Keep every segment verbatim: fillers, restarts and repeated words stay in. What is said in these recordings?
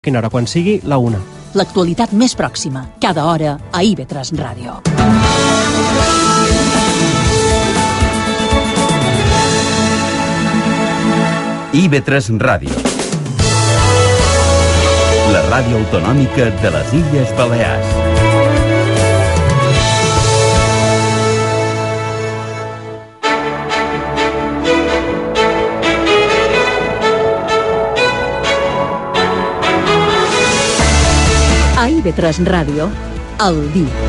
Quina hora quan sigui, la una. L'actualitat més pròxima, cada hora, a I V tres Ràdio. I V tres Ràdio. La ràdio autonòmica de les Illes Balears. A I V tres Ràdio, al dia.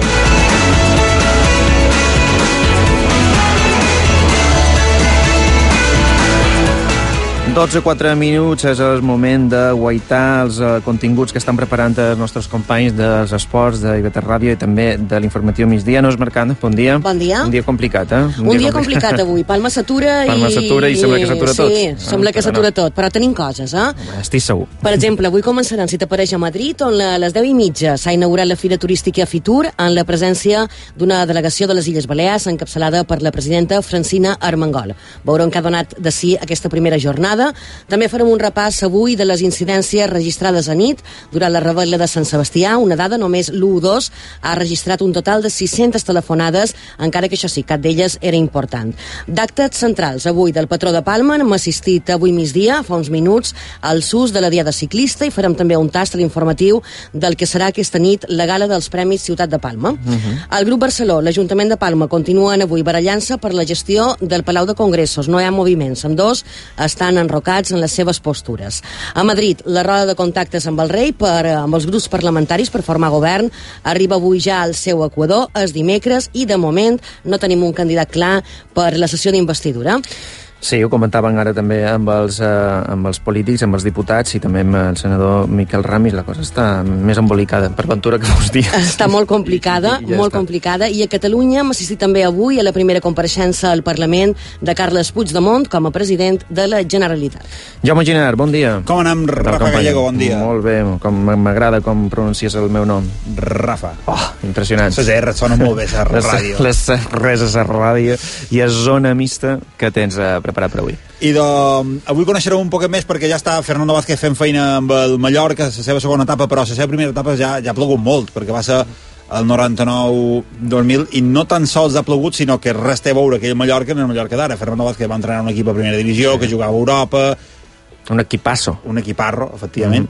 dotze quatre minuts, és el moment de guaitar els uh, continguts que estan preparant els nostres companys dels esports de I V tres Ràdio i també de l'informatiu migdia. Nos Mercant, bon dia. Bon dia. Un dia complicat, eh? Un, Un dia, dia complicat avui. Palma s'atura i... Palma s'atura i sembla que s'atura tot. Sí, sembla ah, que s'atura no. tot, però tenim coses, eh? Home, estic segur. Per exemple, avui començaran, si t'apareix, a Madrid, on a les deu i mitja s'ha inaugurat la Fira Turística Fitur en la presència d'una delegació de les Illes Balears encapçalada per la presidenta Francina Armengol. Veurem que ha donat de si aquesta primera jornada. També farem un repàs avui de les incidències registrades a nit durant la revetlla de Sant Sebastià. Una dada, només l'u dos ha registrat un total de sis-centes telefonades, encara que això sí, cap d'elles era important. D'actes centrals avui del patró de Palma, hem assistit avui migdia, fa uns minuts, al S U S de la Diada Ciclista i farem també un tast a l'informatiu del que serà aquesta nit la gala dels Premis Ciutat de Palma. Uh-huh. El grup Barceló, l'Ajuntament de Palma, continuen avui barallant-se per la gestió del Palau de Congressos. No hi ha moviments, amb dos estan enrocats en les seves postures. A Madrid, la roda de contactes amb el rei per, amb els grups parlamentaris per formar govern arriba avui ja al seu equador, és dimecres, i de moment no tenim un candidat clar per la sessió d'investidura. Sí, ho comentàvem ara també amb els, eh, amb els polítics, amb els diputats i també amb el senador Miquel Ramis. La cosa està més embolicada, per ventura que fos dies. Està molt complicada, I, i ja molt està. complicada, i a Catalunya hem assistit també avui a la primera compareixença al Parlament de Carles Puigdemont com a president de la Generalitat. Jaume Ginar, bon dia. Com anem, Rafa Gallego, bon dia. Molt bé, com m'agrada com pronuncies el meu nom. Rafa. Oh, impressionant. Les R sona molt bé, la ràdio. Les res a la ràdio i a zona mixta que tens a preparar per avui. I de, avui coneixereu un poc més perquè ja està Fernando Vázquez fent feina amb el Mallorca, la seva segona etapa, però la seva primera etapa ja, ja ha plogut molt, perquè va ser el noranta-nou dos mil i no tan sols ha plogut, sinó que res té a veure aquell Mallorca en el Mallorca d'ara. Fernando Vázquez va entrenar un equip a primera divisió, sí. que jugava a Europa. Un equipasso. Un equiparro, efectivament.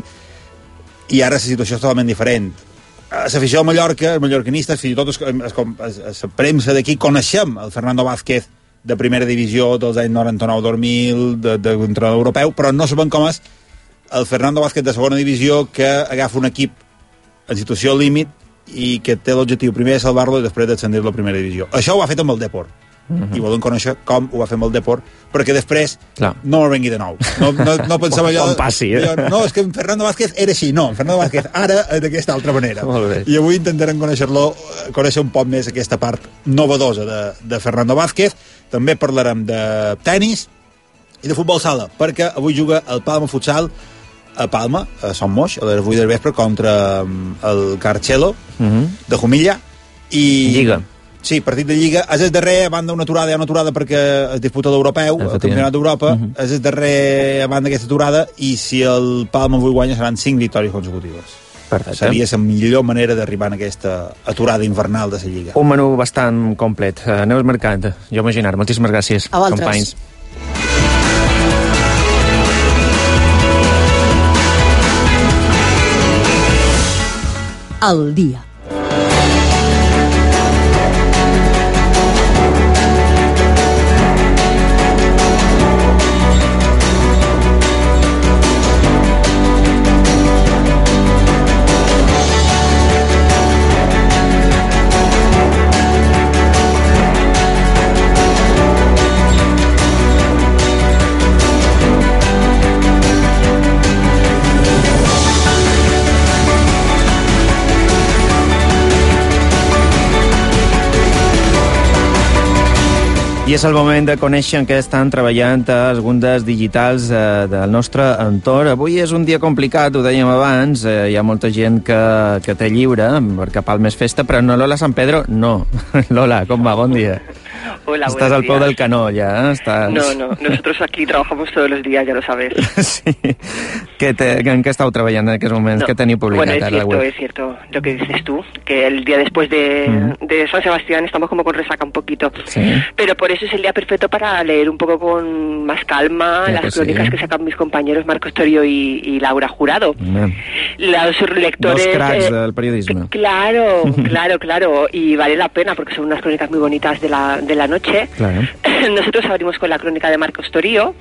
Mm. I ara la situació és totalment diferent. L'afició del Mallorca, els mallorcanistes, fins i tot la premsa d'aquí, coneixem el Fernando Vázquez de primera divisió dels anys noranta-nou dos mil, d'entrenador europeu, però no sabem com és el Fernando Vázquez de segona divisió que agafa un equip en situació límit i que té l'objectiu primer de salvar-lo i després d'ascendir-lo a primera divisió. Això ho ha fet amb el Depor. Uh-huh. I volem conèixer com ho va fer amb el Depor, perquè després Clar. no me'l vengui de nou. No, no, no pensava allò... Com passi, eh? Jo, no, és que en Fernando Vázquez era així. No, en Fernando Vázquez ara d'aquesta altra manera. I avui intentarem conèixer-lo, conèixer un poc més aquesta part novedosa de, de Fernando Vázquez. També parlarem de tennis i de futbol sala, perquè avui juga el Palma Futsal a Palma, a Son Moix, a les vuit del vespre, contra el Carcelo uh-huh. de Jumilla. I... Lliga. Sí, partit de Lliga. És el darrer, a banda una aturada, hi ha una aturada perquè es disputa l'Europeu, el Campionat d'Europa, uh-huh. és el darrer a banda d'aquesta aturada, i si el Palma avui guanya seran cinc victòries consecutives. Perfecte. Seria la millor manera d'arribar a aquesta aturada invernal de la Lliga. Un menú bastant complet. Uh, Neus Mercant, jo imaginar. Moltíssimes gràcies, a vosaltres. Companys. Al dia. I és el moment de conèixer en què estan treballant els gundes digitals eh, del nostre entorn. Avui és un dia complicat, ho dèiem abans, eh, hi ha molta gent que, que té lliure, perquè Palma és festa, però no Lola San Pedro, no. Lola, com va? Bon dia. Hola, Estás al pie del canó ya, ¿eh? Estás... No, no, nosotros aquí trabajamos todos los días, ya lo sabes. Sí. que te, en què esteu treballant en aquests moments? No. Què teniu publicat bueno, es a la cierto, web? es cierto lo que dices tú, que el día después de, mm. de San Sebastián estamos como con resaca un poquito. Sí. Pero por eso es el día perfecto para leer un poco con más calma ya las que crónicas sí. que sacan mis compañeros Marcos Torio y, y Laura Jurado. Mm. Los lectores... Dos cracks eh, del periodisme. Claro, claro, claro. Y vale la pena porque son unas crónicas muy bonitas de la, de la noche. Claro. Nosotros abrimos con la crónica de Marcos Torio.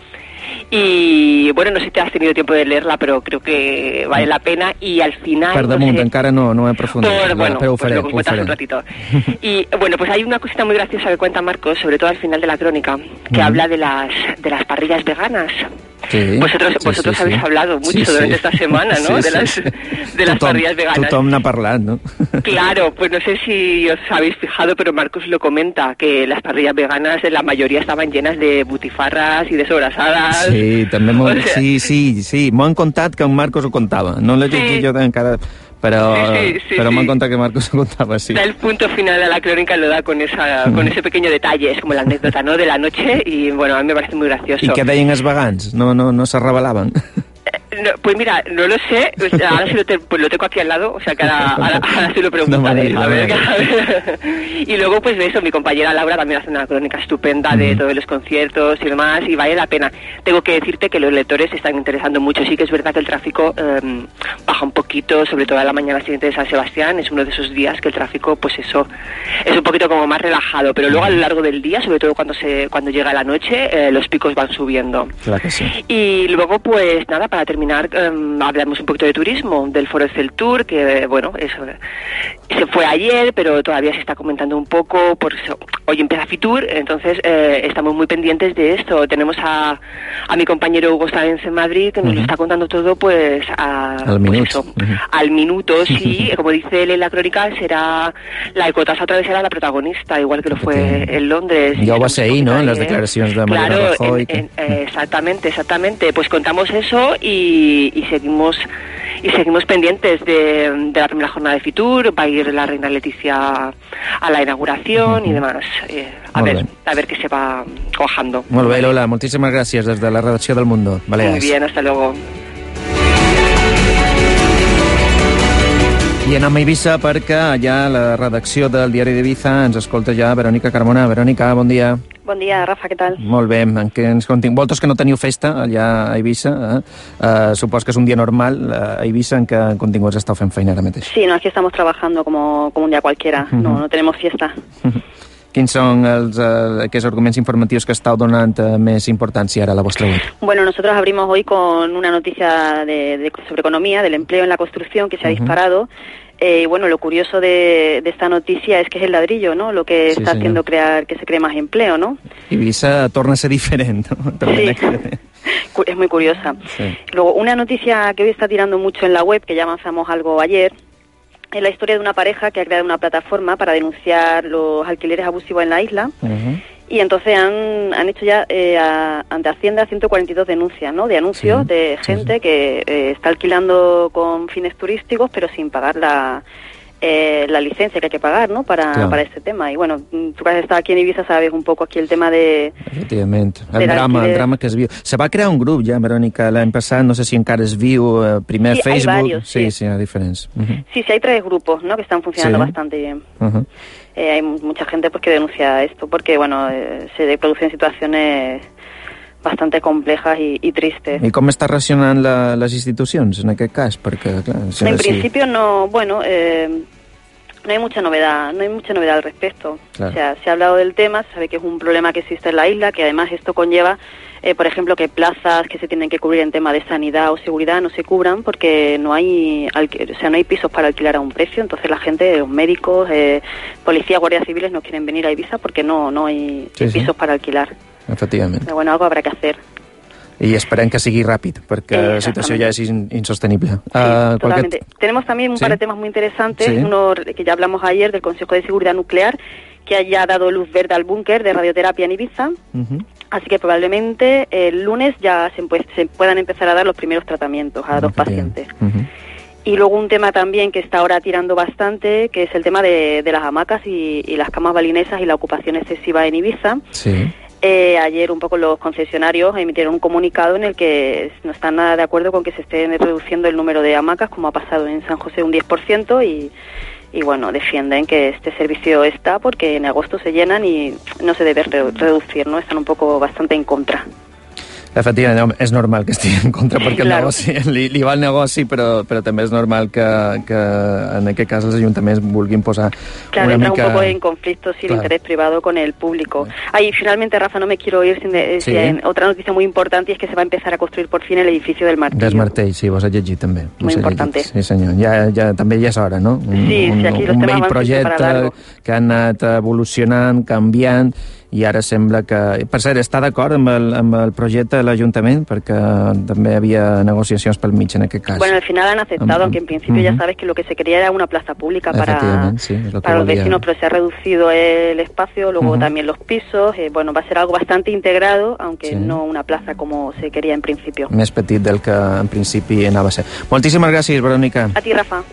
Y bueno, no sé si te has tenido tiempo de leerla, pero creo que vale la pena. Y al final... Per damunt, no sé, encara no, no he aprofundit. por, bueno, però ho pues faré, luego ho cuentas faré. un ratito. Y bueno, pues hay una cosita muy graciosa que cuenta Marcos, sobre todo al final de la crónica, que Uh-huh. habla de las de las parrillas veganas. Sí, Vosotros, sí, vosotros sí, habéis sí. hablado mucho Sí, sí. durante esta semana, ¿no? Sí, de las, sí, sí. de las Tothom, parrillas veganas. Tothom n'ha parlat, no? Claro, pues no sé si os habéis fijado, pero Marcos lo comenta, que las parrillas veganas, la mayoría estaban llenas de butifarras y de sobrasadas. Sí, també m'ho... O sea, sí, sí, sí, m'ho han contat que en Marcos ho contava. No l'he llegit Sí. jo encara, però, Sí, sí, sí, però sí. m'han contat que Marcos ho contava, sí. Da el punto final a la crónica, lo da con esa con ese pequeño detalle, es como la anécdota, ¿no?, de la noche, y bueno, a mí me parece muy gracioso. I què deien els vegans? No, no, no se revelaven? No, pues mira, no lo sé, o sea, ahora sí lo, te, pues lo tengo aquí al lado, o sea que ahora, ahora, ahora se lo preguntaré. No, a vale, ver, vale. a ver. Y luego pues de eso, mi compañera Laura también hace una crónica estupenda de Ujú. todos los conciertos y demás, y vale la pena. Tengo que decirte que los lectores se están interesando mucho, sí que es verdad que el tráfico eh, baja un poquito, sobre todo a la mañana siguiente de San Sebastián, es uno de esos días que el tráfico, pues eso, es un poquito como más relajado, pero luego a lo largo del día, sobre todo cuando se cuando llega la noche, eh, los picos van subiendo. Clar que sí. Y luego, pues nada, para terminar, um, hablamos un poquito de turismo, del Foro Excel Tour, que bueno, eso, se fue ayer, pero todavía se está comentando un poco, por eso, hoy empieza Fitur, entonces eh, estamos muy pendientes de esto. Tenemos a, a mi compañero Hugo Sáenz en Madrid, que nos Uh-huh. lo está contando todo, pues, a, Al pues minuto. eso, Uh-huh. al minuto, sí, como dice él en la crónica, será la ecotasa otra vez será la protagonista, igual que lo fue Efectivament. en Londres. Ja ho va ser ahir, no?, en les Ayer. declaracions de Mariano Claro, Rajoy. en- en- eh, exactamente, exactamente. Pues contamos eso y, y seguimos y seguimos pendientes de, de la primera jornada de Fitur. Va a ir la reina Leticia a la inauguración y demás. Eh, a Molt ver, bé. a ver qué se va cuajando. Molt bé, Lola, moltíssimes gràcies des de la redacció del Mundo. Balears. Muy bien, hasta luego. I anem a Eivissa perquè allà a la redacció del diari d'Eivissa ens escolta ja Verònica Carmona. Verònica, bon dia. Bon dia, Rafa, què tal? Molt bé, en què ens contingut? Vosaltres que no teniu festa allà a Eivissa, eh? Uh, supos que és un dia normal uh, a Eivissa en què continguts esteu fent feina ara mateix. Sí, no, aquí estamos trabajando como, como un día cualquiera, Ujú. no, no tenemos fiesta. Quins són els, uh, aquests arguments informatius que esteu donant uh, més importància ara a la vostra web? Bueno, nosotros abrimos hoy con una noticia de, de- sobre economía, del empleo en la construcción, que se ha Ujú. disparado. Eh, y bueno, lo curioso de, de esta noticia es que es el ladrillo, ¿no? Lo que Sí, está señor. haciendo crear que se cree más empleo, ¿no? Eivissa torna a ser diferent. No? També Sí. Cu- Es muy curiosa. Sí. Luego, una noticia que hoy está tirando mucho en la web, que ya avanzamos algo ayer, es la historia de una pareja que ha creado una plataforma para denunciar los alquileres abusivos en la isla. Uh-huh. Y entonces han, han hecho ya eh, a- ante Hacienda ciento cuarenta y dos denuncias, ¿no? De anuncios Sí, de sí, gente sí. que eh, está alquilando con fines turísticos, pero sin pagar la, eh, la licencia que hay que pagar, ¿no? Para, Claro. para este tema. Y bueno, mm, tú que has estado aquí en Ibiza sabes un poco aquí el tema de... Efectivament. El De drama, l'alquiler. el drama que es viu. Se va crear un grup ja, Verònica, l'any passat, no sé si encara es viu, eh, primer Sí, hay Facebook. varios, sí, sí. sí, hi ha diferents. Uh -huh. Sí, sí, hay tres grupos, ¿no? Que están funcionando Sí. bastante bien. Uh -huh. Eh, hay mu- mucha gente pues que denuncia esto porque, bueno, eh, se producen situaciones bastante complejas y, y tristes. I com està reaccionant la, les institucions en aquest cas? Perquè, clar, si En si- principio no, bueno, eh, no hay mucha novedad, no hay mucha novedad al respecto. Claro. O sea, se ha hablado del tema, se sabe que es un problema que existe en la isla, que además esto conlleva, eh, por ejemplo, que plazas que se tienen que cubrir en tema de sanidad o seguridad no se cubran porque no hay, alqui- o sea, no hay pisos para alquilar a un precio. Entonces la gente, los médicos, eh, policías, guardias civiles no quieren venir a Ibiza porque no, no hay Sí, sí. pisos para alquilar. Efectivament. Pero bueno, algo habrá que hacer. I esperem que sigui ràpid, perquè Eh, la situació ja és in, insostenible. Sí, Ah, totalmente. Tenemos también un Sí. par de temas muy interesantes. Sí. Uno que ya hablamos ayer del Consejo de Seguridad Nuclear, que haya dado luz verde al búnker de radioterapia en Ibiza. Uh-huh. Así que probablemente el lunes ya se, empue- se puedan empezar a dar los primeros tratamientos a dos pacientes. Uh-huh. Y luego un tema también que está ahora tirando bastante, que es el tema de, de las hamacas y, y las camas balinesas y la ocupación excesiva en Ibiza. Sí. Eh, ayer un poco los concesionarios emitieron un comunicado en el que no están nada de acuerdo con que se esté reduciendo el número de hamacas, como ha pasado en San José un diez por ciento, y, y bueno, defienden que este servicio está porque en agosto se llenan y no se debe re- reducir, ¿no? Están un poco bastante en contra. Efectivament, és normal que estigui en contra perquè Claro. el negoci, li, li va el negoci, però, però també és normal que, que en aquest cas els ajuntaments vulguin posar Claro, una entra mica... un poco en conflicto si el Claro. interés privado con el público. Ah, y finalmente, Rafa, no me quiero ir sin de, Sí. sin otra noticia muy importante, y es que se va a empezar a construir por fin el edificio del Martillo. Des Martell, sí, vos has llegit també. Muy Vos has importante. llegit. Sí, senyor. Ja, ja, també ja és hora, no? Un, Sí, un, sí, aquí los un temas vell van siempre projecte para largo. que ha anat evolucionant, canviant, i ara sembla que... Per cert, està d'acord amb, el, amb el projecte de l'Ajuntament? Perquè també havia negociacions pel mig en aquest cas. Bueno, al final han aceptado, Um, aunque en principio uh-huh. ya sabes que lo que se quería era una plaza pública para, Efectivamente, sí, es lo que para los volvía. vecinos, pero se ha reducido el espacio, luego Uh-huh. también los pisos. Eh, bueno, va a ser algo bastante integrado, aunque Sí. no una plaza como se quería en principio. Més petit del que en principi anava a ser. Moltíssimes gràcies, Verònica. A ti, Rafa.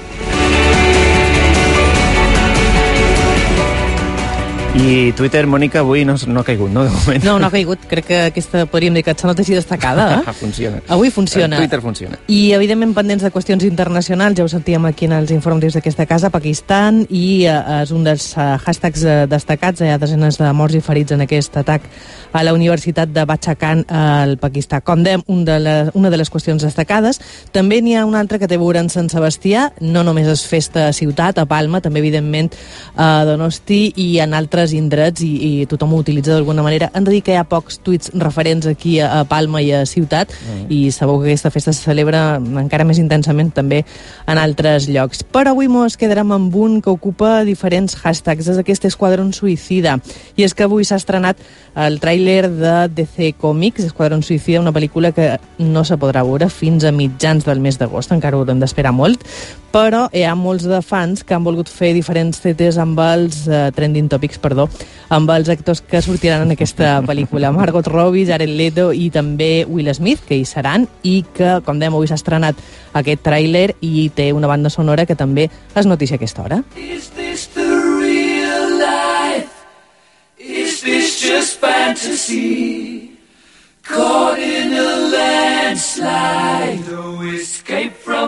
I Twitter, Mònica, avui no, no ha caigut, no, de moment? No, no ha caigut. Crec que aquesta podríem dir que s'ha notat així destacada. Eh? Funciona. Avui funciona. Twitter funciona. I, evidentment, pendents de qüestions internacionals, ja ho sentíem aquí en els informatius d'aquesta casa, Pakistan, i eh, és un dels eh, hashtags eh, destacats. Hi ha desenes de morts i ferits en aquest atac a la Universitat de Bachakan al Pakistà. Com dèiem, un de les, una de les qüestions destacades. També n'hi ha una altra que té a veure en Sant Sebastià. No només és festa a ciutat, a Palma, també, evidentment, a Donosti i en altres indrets, i, i tothom ho utilitza d'alguna manera. Han de dir que hi ha pocs tuits referents aquí a, a Palma i a ciutat, mm. i sabeu que aquesta festa se celebra encara més intensament també en altres llocs. Però avui mos quedarem amb un que ocupa diferents hashtags, és aquest Esquadrón Suïcida, i és que avui s'ha estrenat el tràiler de D C Comics, Esquadrón Suïcida, una pel·lícula que no se podrà veure fins a mitjans del mes d'agost, encara ho haurem d'esperar molt, però hi ha molts de fans que han volgut fer diferents C Ts amb els uh, trending topics, perdó, amb els actors que sortiran en aquesta pel·lícula. Margot Robbie, Jared Leto i també Will Smith, que hi seran, i que, com dèiem, avui s'ha estrenat aquest tràiler i té una banda sonora que també es noticia a aquesta hora. Is this the real life? Is this just fantasy? Caught in a landslide, no escape from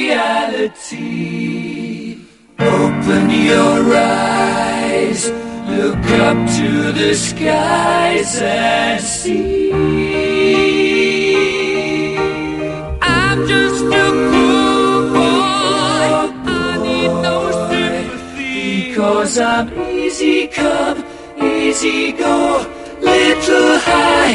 reality. Open your eyes, look up to the skies and see. I'm just a poor boy, I need no sympathy, because I'm easy come, easy go, little high.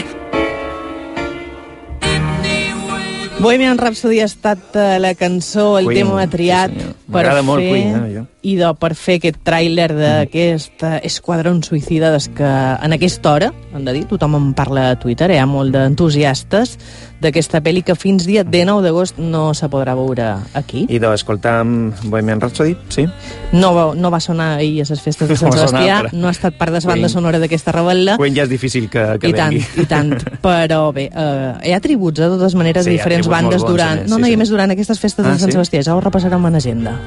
Bohemian Rhapsody ha estat uh, la cançó, el Queen, tema triat sí, per m'agrada fer... molt Queen, eh, jo. idò per fer aquest tràiler d'aquest Esquadrón Suïcida, des que en aquesta hora, hem de dir, tothom en parla a Twitter, hi ha molt d'entusiastes d'aquesta pel·li que fins dia dinou d'agost no se podrà veure aquí. I doncs, escoltam Bohemian Rhapsody, sí? No va, no va sonar ahir a les festes de Sant No va sonar, Sebastià, però- no ha estat part de la banda Queen. sonora d'aquesta rebel·la. Queen ja és difícil que, que I tant, vengui. i tant. Però bé, eh, hi ha tributs, de totes maneres, Sí, de hi ha diferents tributs bandes molt bons, durant... a més, no, sí, no, i sí. a més durant aquestes festes Ah, de Sant sí? Sebastià. Ja ho repassarem en agenda.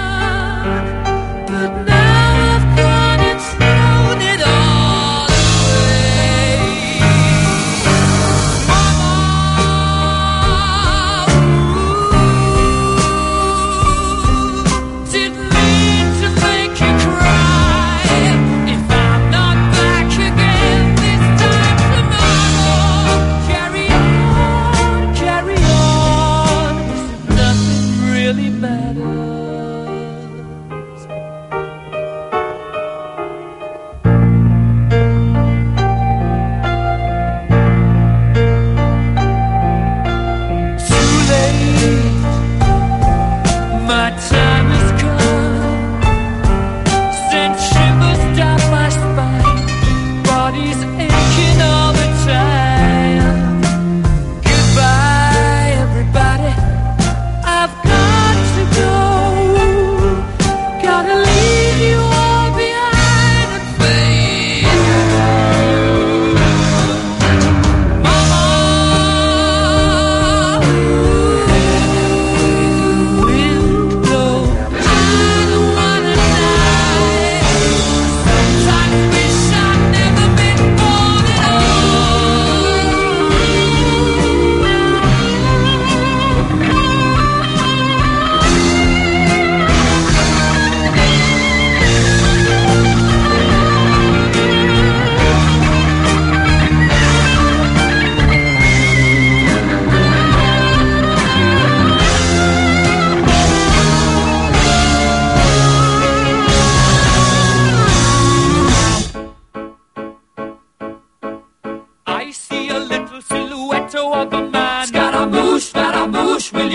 My time has come, sent shivers down my spine, body's aching all the time. Goodbye, everybody, I've got to go.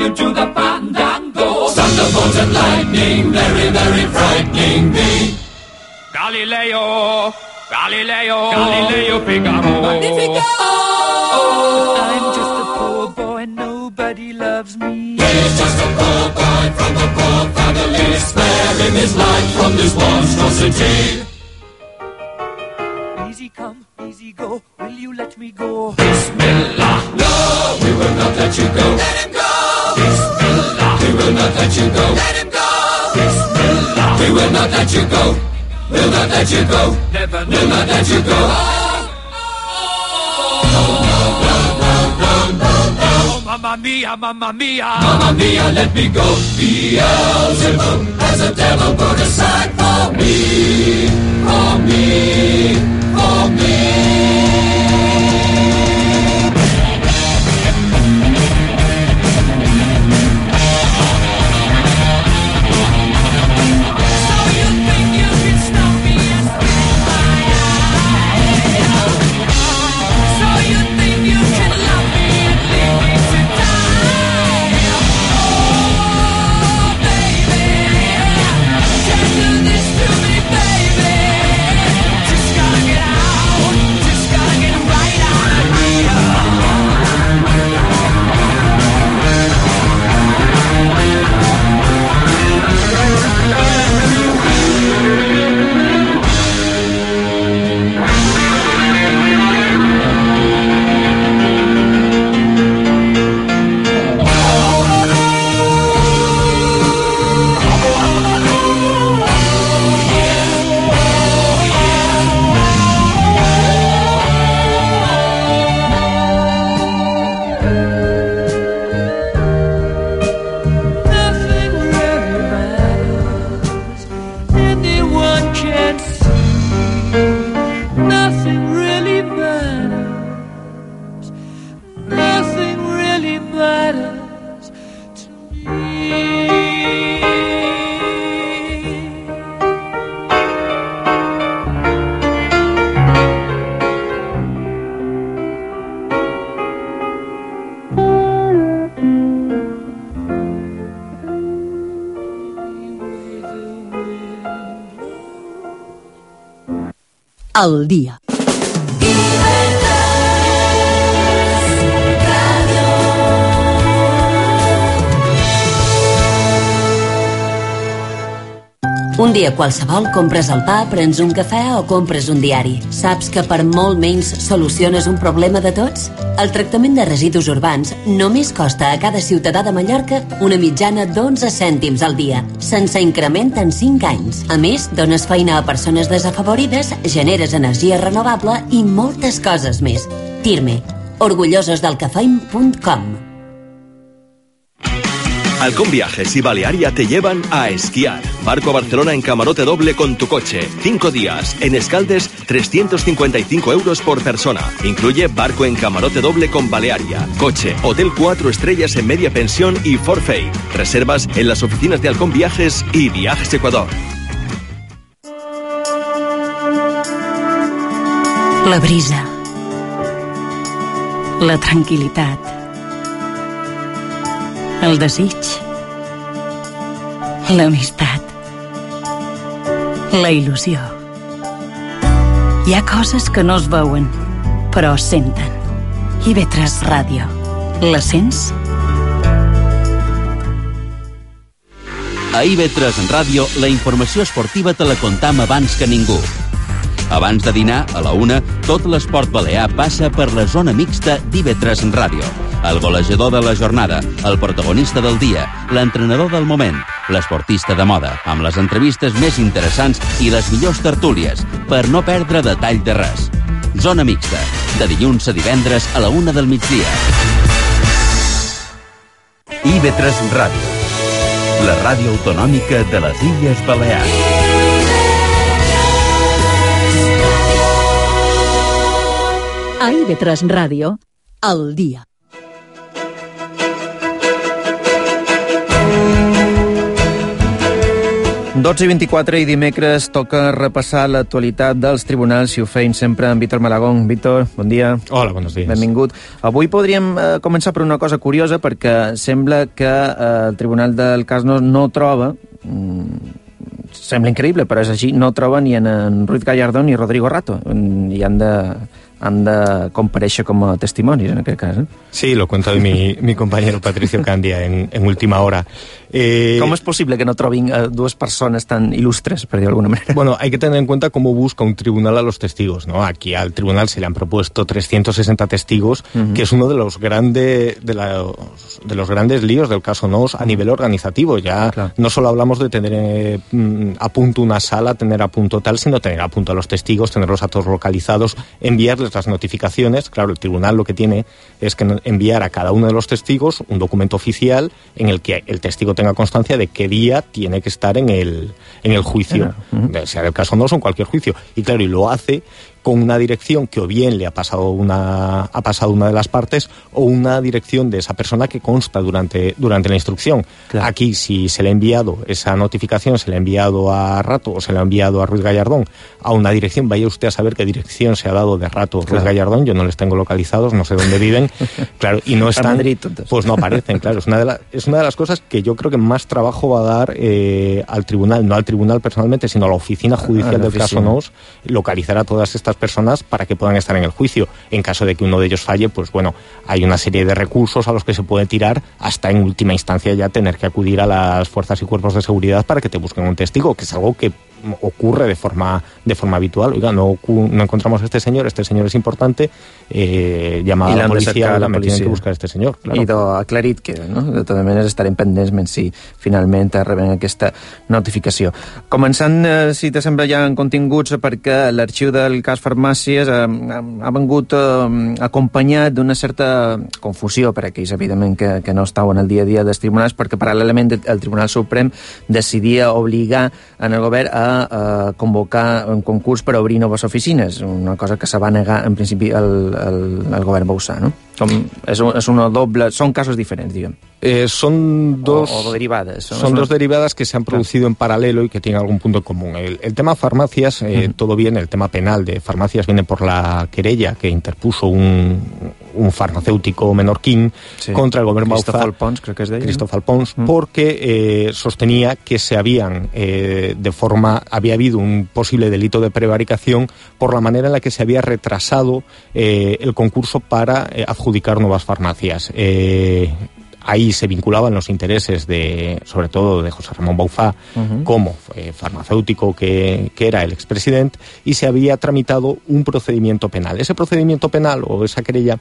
you do the fandango. Thunderbolt and lightning, very, very frightening me. Galileo, Galileo, Galileo Figaro. Magnifico! I'm just a poor boy, nobody loves me. He's just a poor boy from a poor family. Spare him his life from this monstrosity. Easy come, easy go, will you let me go? Bismillah, no, we will not let you go. Let him go. Bismillah, we will not let you go. Let him go. Bismillah, we will not let you go. We'll not let you go. Never, we'll not let you go. Mamma mia, mamma mia, mamma mia, let me go. Beelzebub has a devil put aside for me, for me, for me. Al dia. Un dia qualsevol compres el pa, prens un cafè o compres un diari. Saps que per molt menys soluciones un problema de tots? El tractament de residus urbans només costa a cada ciutadà de Mallorca una mitjana d'onze cèntims al dia, sense increment en cinc anys. A més, dones feina a persones desafavorides, generes energia renovable i moltes coses més. Tirme, orgullosos del que feim punt com. Halcón Viajes y Balearia te llevan a esquiar. Barco a Barcelona en camarote doble con tu coche. Cinco días. En Escaldes, trescientos cincuenta y cinco euros por persona. Incluye barco en camarote doble con Balearia. Coche, hotel cuatro estrellas en media pensión y forfait. Reservas en las oficinas de Halcón Viajes y Viajes Ecuador. La brisa. La tranquil·litat. El desig, l'amistat, la il·lusió. Hi ha coses que no es veuen, però es senten. I ve tres Ràdio. La sents? A I V tres Ràdio, la informació esportiva te la contam abans que ningú. Abans de dinar, a la una, tot l'esport balear passa per la zona mixta d'I V tres Ràdio. El golejador de la jornada, el protagonista del dia, l'entrenador del moment, l'esportista de moda, amb les entrevistes més interessants i les millors tertúlies, per no perdre detall de res. Zona mixta, de dilluns a divendres a la una del migdia. I V tres Ràdio, la ràdio autonòmica de les Illes Balears. A I V tres Ràdio, al dia. dotze i vint-i-quatre i dimecres toca repassar l'actualitat dels tribunals i ho feim sempre amb Víctor Malagón. Víctor, bon dia. Hola, buenos días. Benvingut. Avui podríem eh, començar per una cosa curiosa perquè sembla que eh, el Tribunal del Cas no, no troba, mm, sembla increïble, però és així, no troba ni en, en Ruiz Gallardón ni Rodrigo Rato i han de... han de comparèixer com a testimonis en aquest cas, ¿eh? Sí, lo cuenta mi, mi compañero Patricio Candia en, en última hora. Eh... ¿Cómo es posible que no trobin a dos personas tan ilustres, por decirlo de alguna manera? Bueno, hay que tener en cuenta cómo busca un tribunal a los testigos, ¿no? Aquí al tribunal se le han propuesto trescientos sesenta testigos, uh-huh. que es uno de los, grande, de, la, de los grandes líos del caso Nos a nivel organizativo. Ya claro. No solo hablamos de tener eh, a punto una sala, tener a punto tal, sino tener a punto a los testigos, tenerlos a todos localizados, enviarles las notificaciones. Claro, el tribunal lo que tiene es que enviar a cada uno de los testigos un documento oficial en el que el testigo tenga constancia de qué día tiene que estar en el, en el juicio, uh-huh. sea del caso Nos o en cualquier juicio. Y claro, y lo hace con una dirección que o bien le ha pasado una ha pasado una de las partes o una dirección de esa persona que consta durante, durante la instrucción. Claro. Aquí, si se le ha enviado esa notificación, se le ha enviado a Rato o se le ha enviado a Ruiz Gallardón a una dirección, vaya usted a saber qué dirección se ha dado de Rato o Ruiz claro. Gallardón, yo no les tengo localizados, no sé dónde viven, claro, y no están, Madrid, pues no aparecen, claro, es una, de la, es una de las cosas que yo creo que más trabajo va a dar eh, al tribunal, no al tribunal personalmente, sino a la oficina judicial a la del oficina. Caso Nos, localizar a todas estas personas para que puedan estar en el juicio. En caso de que uno de ellos falle, pues bueno, hay una serie de recursos a los que se puede tirar hasta en última instancia ya tener que acudir a las fuerzas y cuerpos de seguridad para que te busquen un testigo, que es algo que ocurre de forma de forma habitual. Oiga, no, no encontramos a este señor, este señor es importante, eh, llamada a la policía, la tienen que buscar a este señor. Claro. I aclarit queda, no? De totes maneres estarem pendents si finalment rebem aquesta notificació. Començant, eh, si te sembla ja en continguts, perquè l'arxiu del cas Farmàcies eh, ha vengut eh, acompanyat d'una certa confusió per aquells, evidentment, que, que no estaven al dia a dia dels tribunals, perquè paral·lelament el Tribunal Suprem decidia obligar en el govern a a convocar un concurs per obrir noves oficines, una cosa que se va negar en principi el, el, el govern Bauzá, no? Com, és, un, és una doble... Són casos diferents, diguem. Eh, son dos... O, o derivadas. Son, son dos derivadas que se han producido claro. en paralelo y que tienen algún punto en común. El, el tema farmacias, eh, uh-huh. todo bien, el tema penal de farmacias viene por la querella que interpuso un, un farmacéutico menorquín sí. contra el gobierno Bauzá. Cristóbal Pons, creo que es de ella. Cristóbal Pons, uh-huh. porque eh, sostenía que se habían, eh, de forma, había habido un posible delito de prevaricación por la manera en la que se había retrasado eh, el concurso para eh, adjudicar nuevas farmacias. Eh, Ahí se vinculaban los intereses de, sobre todo, de José Ramón Bauzá uh-huh. como eh, farmacéutico que, que era el expresidente, y se había tramitado un procedimiento penal. Ese procedimiento penal o esa querella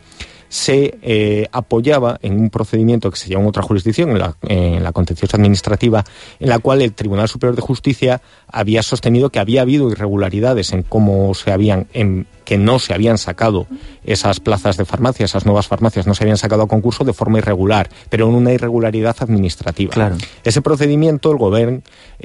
se eh, apoyaba en un procedimiento que se llama en otra jurisdicción, en la, en la contenciosa administrativa, en la cual el Tribunal Superior de Justicia había sostenido que había habido irregularidades en cómo se habían, en, que no se habían sacado esas plazas de farmacia, esas nuevas farmacias no se habían sacado a concurso de forma irregular, pero en una irregularidad administrativa. Claro. Ese procedimiento el gobierno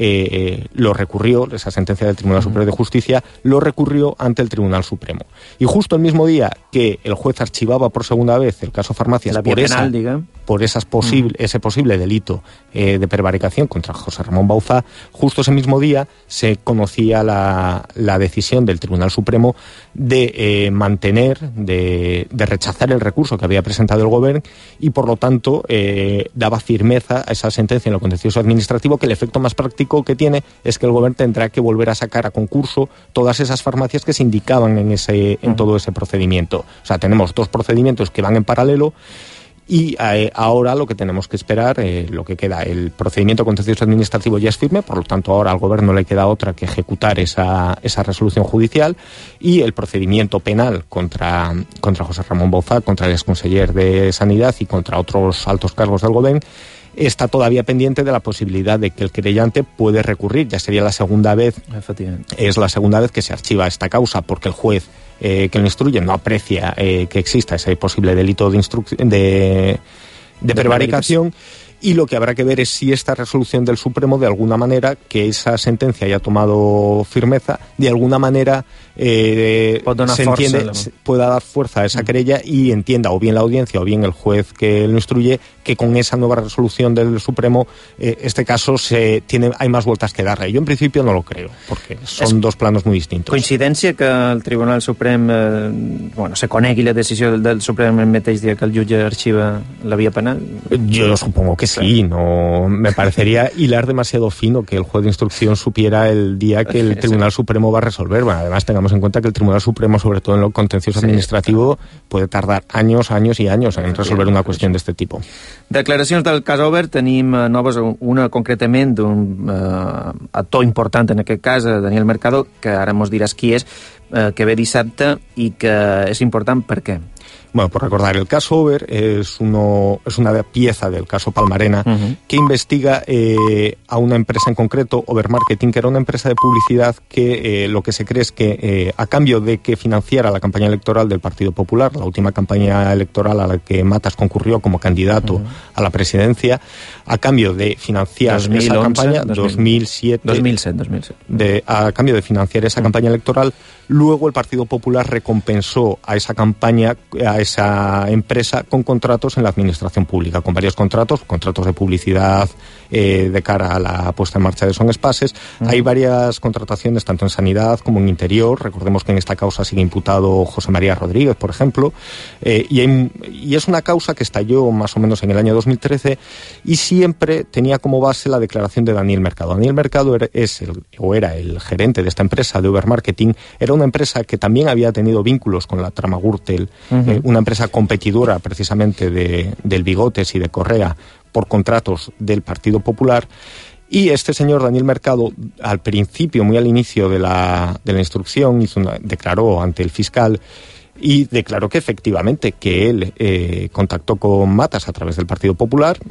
eh, lo recurrió, esa sentencia del Tribunal Superior de Justicia lo recurrió ante el Tribunal Supremo. Y justo el mismo día que el juez archivaba por segunda vez el caso farmacias la por, penal, esa, diga. por esas posible, mm. ese posible delito eh, de prevaricación contra José Ramón Bauzá, justo ese mismo día se conocía la, la decisión del Tribunal Supremo de eh, mantener, de, de rechazar el recurso que había presentado el gobierno y por lo tanto eh, daba firmeza a esa sentencia en lo contencioso administrativo, que el efecto más práctico que tiene es que el gobierno tendrá que volver a sacar a concurso todas esas farmacias que se indicaban en, ese, en todo ese procedimiento. O sea, tenemos dos procedimientos que van en paralelo. Y eh, ahora lo que tenemos que esperar, eh, lo que queda, el procedimiento contencioso administrativo ya es firme, por lo tanto ahora al gobierno le queda otra que ejecutar esa, esa resolución judicial, y el procedimiento penal contra, contra José Ramón Bauzá, contra el exconseller de Sanidad y contra otros altos cargos del gobierno, está todavía pendiente de la posibilidad de que el querellante puede recurrir. Ya sería la segunda vez, es la segunda vez que se archiva esta causa, porque el juez Eh, que lo instruye no aprecia eh, que exista ese posible delito de, instru- de, de, de prevaricación, y lo que habrá que ver es si esta resolución del Supremo, de alguna manera, que esa sentencia haya tomado firmeza, de alguna manera eh, se entiende, força, pueda dar fuerza a esa querella y entienda o bien la audiencia o bien el juez que lo instruye que con esa nueva resolución del Supremo eh, este caso se tiene hay más vueltas que darle. Yo en principio no lo creo, porque son es dos planos muy distintos. Coincidència que el Tribunal Suprem eh, bueno, se conegui la decisió del, del Suprem el mateix dia que el jutge arxiva la vía penal? Yo supongo que sí, no me parecería hilar demasiado fino que el juez de instrucción supiera el día que el Tribunal Supremo va a resolver. Bueno, además tengamos en cuenta que el Tribunal Supremo, sobre todo en lo contencioso administrativo, puede tardar años, años y años en resolver una cuestión de este tipo. Declaracions del cas Obert, tenim noves, una concretament d'un eh, actor important en aquest cas, Daniel Mercado, que ara mos diràs qui és, eh, que ve dissabte i que és important per què. Bueno, por recordar, el caso Over es, uno, es una pieza del caso Palmarena uh-huh. que investiga eh, a una empresa en concreto, Over Marketing, que era una empresa de publicidad que eh, lo que se cree es que eh, a cambio de que financiara la campaña electoral del Partido Popular, la última campaña electoral a la que Matas concurrió como candidato uh-huh. a la presidencia, a cambio de financiar dos mil once, esa campaña, dos mil siete, dos mil siete, dos mil siete. De, a cambio de financiar esa uh-huh. campaña electoral, luego el Partido Popular recompensó a esa campaña, a esa empresa, con contratos en la administración pública, con varios contratos, contratos de publicidad eh, de cara a la puesta en marcha de Son Espases. Uh-huh. Hay varias contrataciones, tanto en sanidad como en interior. Recordemos que en esta causa sigue imputado José María Rodríguez, por ejemplo, eh, y, hay, y es una causa que estalló más o menos en el año dos mil trece y siempre tenía como base la declaración de Daniel Mercado. Daniel Mercado era, es el, o era el gerente de esta empresa, de Uber Marketing. Era una empresa que también había tenido vínculos con la trama Gürtel, uh-huh. eh, una empresa competidora precisamente de, del Bigotes y de Correa por contratos del Partido Popular. Y este señor Daniel Mercado, al principio, muy al inicio de la, de la instrucción, hizo una, declaró ante el fiscal y declaró que efectivamente que él eh, contactó con Matas a través del Partido Popular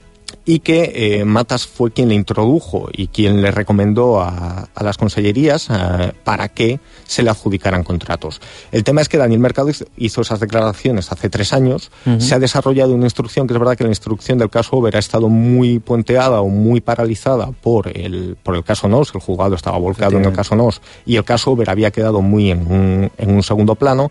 y que eh, Matas fue quien le introdujo y quien le recomendó a, a las consellerías eh, para que se le adjudicaran contratos. El tema es que Daniel Mercado hizo esas declaraciones hace tres años, uh-huh. se ha desarrollado una instrucción, que es verdad que la instrucción del caso Over ha estado muy puenteada o muy paralizada por el, por el caso Nos, el juzgado estaba volcado en el caso Nos y el caso Over había quedado muy en un, en un segundo plano.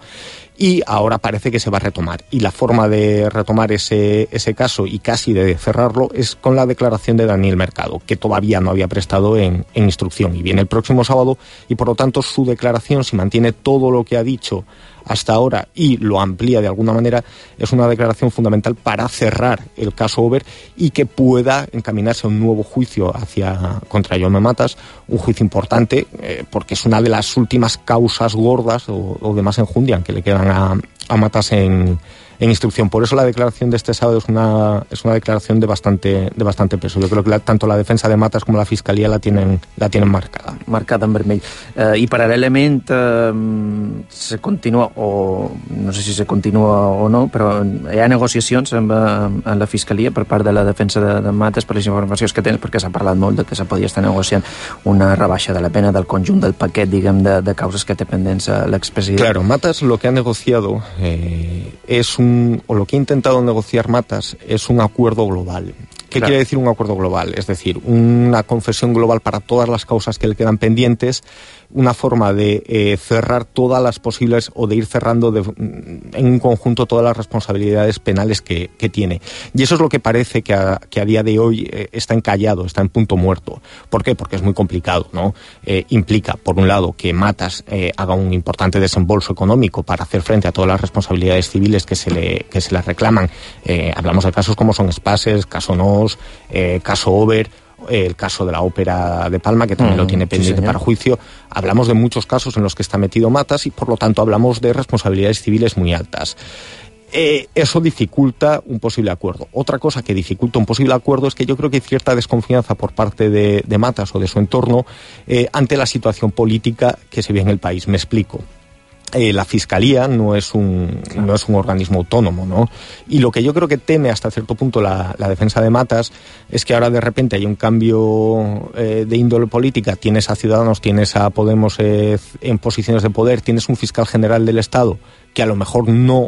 Y ahora parece que se va a retomar. Y la forma de retomar ese, ese caso y casi de cerrarlo es con la declaración de Daniel Mercado, que todavía no había prestado en, en instrucción. Y viene el próximo sábado y, por lo tanto, su declaración, si mantiene todo lo que ha dicho hasta ahora y lo amplía de alguna manera, es una declaración fundamental para cerrar el caso Over y que pueda encaminarse a un nuevo juicio hacia contra Jaume Matas, un juicio importante eh, porque es una de las últimas causas gordas o, o de más enjundia que le quedan a, a Matas en, en instrucción. Por eso la declaración de este sábado es una, es una declaración de bastante, de bastante peso. Yo creo que la, tanto la defensa de Matas como la Fiscalía la tienen, la tienen marcada. Marcada en vermell. Eh, I paral·lelament eh, se continua, o no sé si se continua o no, però hi ha negociacions amb, amb la Fiscalia per part de la defensa de, de Matas per les informacions que tens, perquè s'ha parlat molt de que se podia estar negociant una rebaixa de la pena del conjunt del paquet, diguem, de, de causes que té pendents l'expresident. Claro, Matas lo que ha negociado eh, es un, o lo que ha intentado negociar Matas es un acuerdo global. ¿Qué claro. quiere decir un acuerdo global? Es decir, una confesión global para todas las causas que le quedan pendientes, una forma de eh, cerrar todas las posibles, o de ir cerrando de, en un conjunto todas las responsabilidades penales que, que tiene. Y eso es lo que parece que a, que a día de hoy eh, está encallado, está en punto muerto. ¿Por qué? Porque es muy complicado, ¿no? Eh, implica, por un lado, que Matas eh, haga un importante desembolso económico para hacer frente a todas las responsabilidades civiles que se le, que se le reclaman. Eh, hablamos de casos como Son Espases, caso Nos, eh, caso Over, el caso de la ópera de Palma, que también mm, lo tiene pendiente sí, para juicio. Hablamos de muchos casos en los que está metido Matas y, por lo tanto, hablamos de responsabilidades civiles muy altas. Eh, eso dificulta un posible acuerdo. Otra cosa que dificulta un posible acuerdo es que yo creo que hay cierta desconfianza por parte de, de Matas o de su entorno eh, ante la situación política que se vive en el país. Me explico. Eh, la Fiscalía no es un claro. no es un organismo autónomo, ¿no? Y lo que yo creo que teme hasta cierto punto la, la defensa de Matas es que ahora de repente hay un cambio eh, de índole política, tienes a Ciudadanos, tienes a Podemos eh, en posiciones de poder, tienes un fiscal general del Estado que a lo mejor no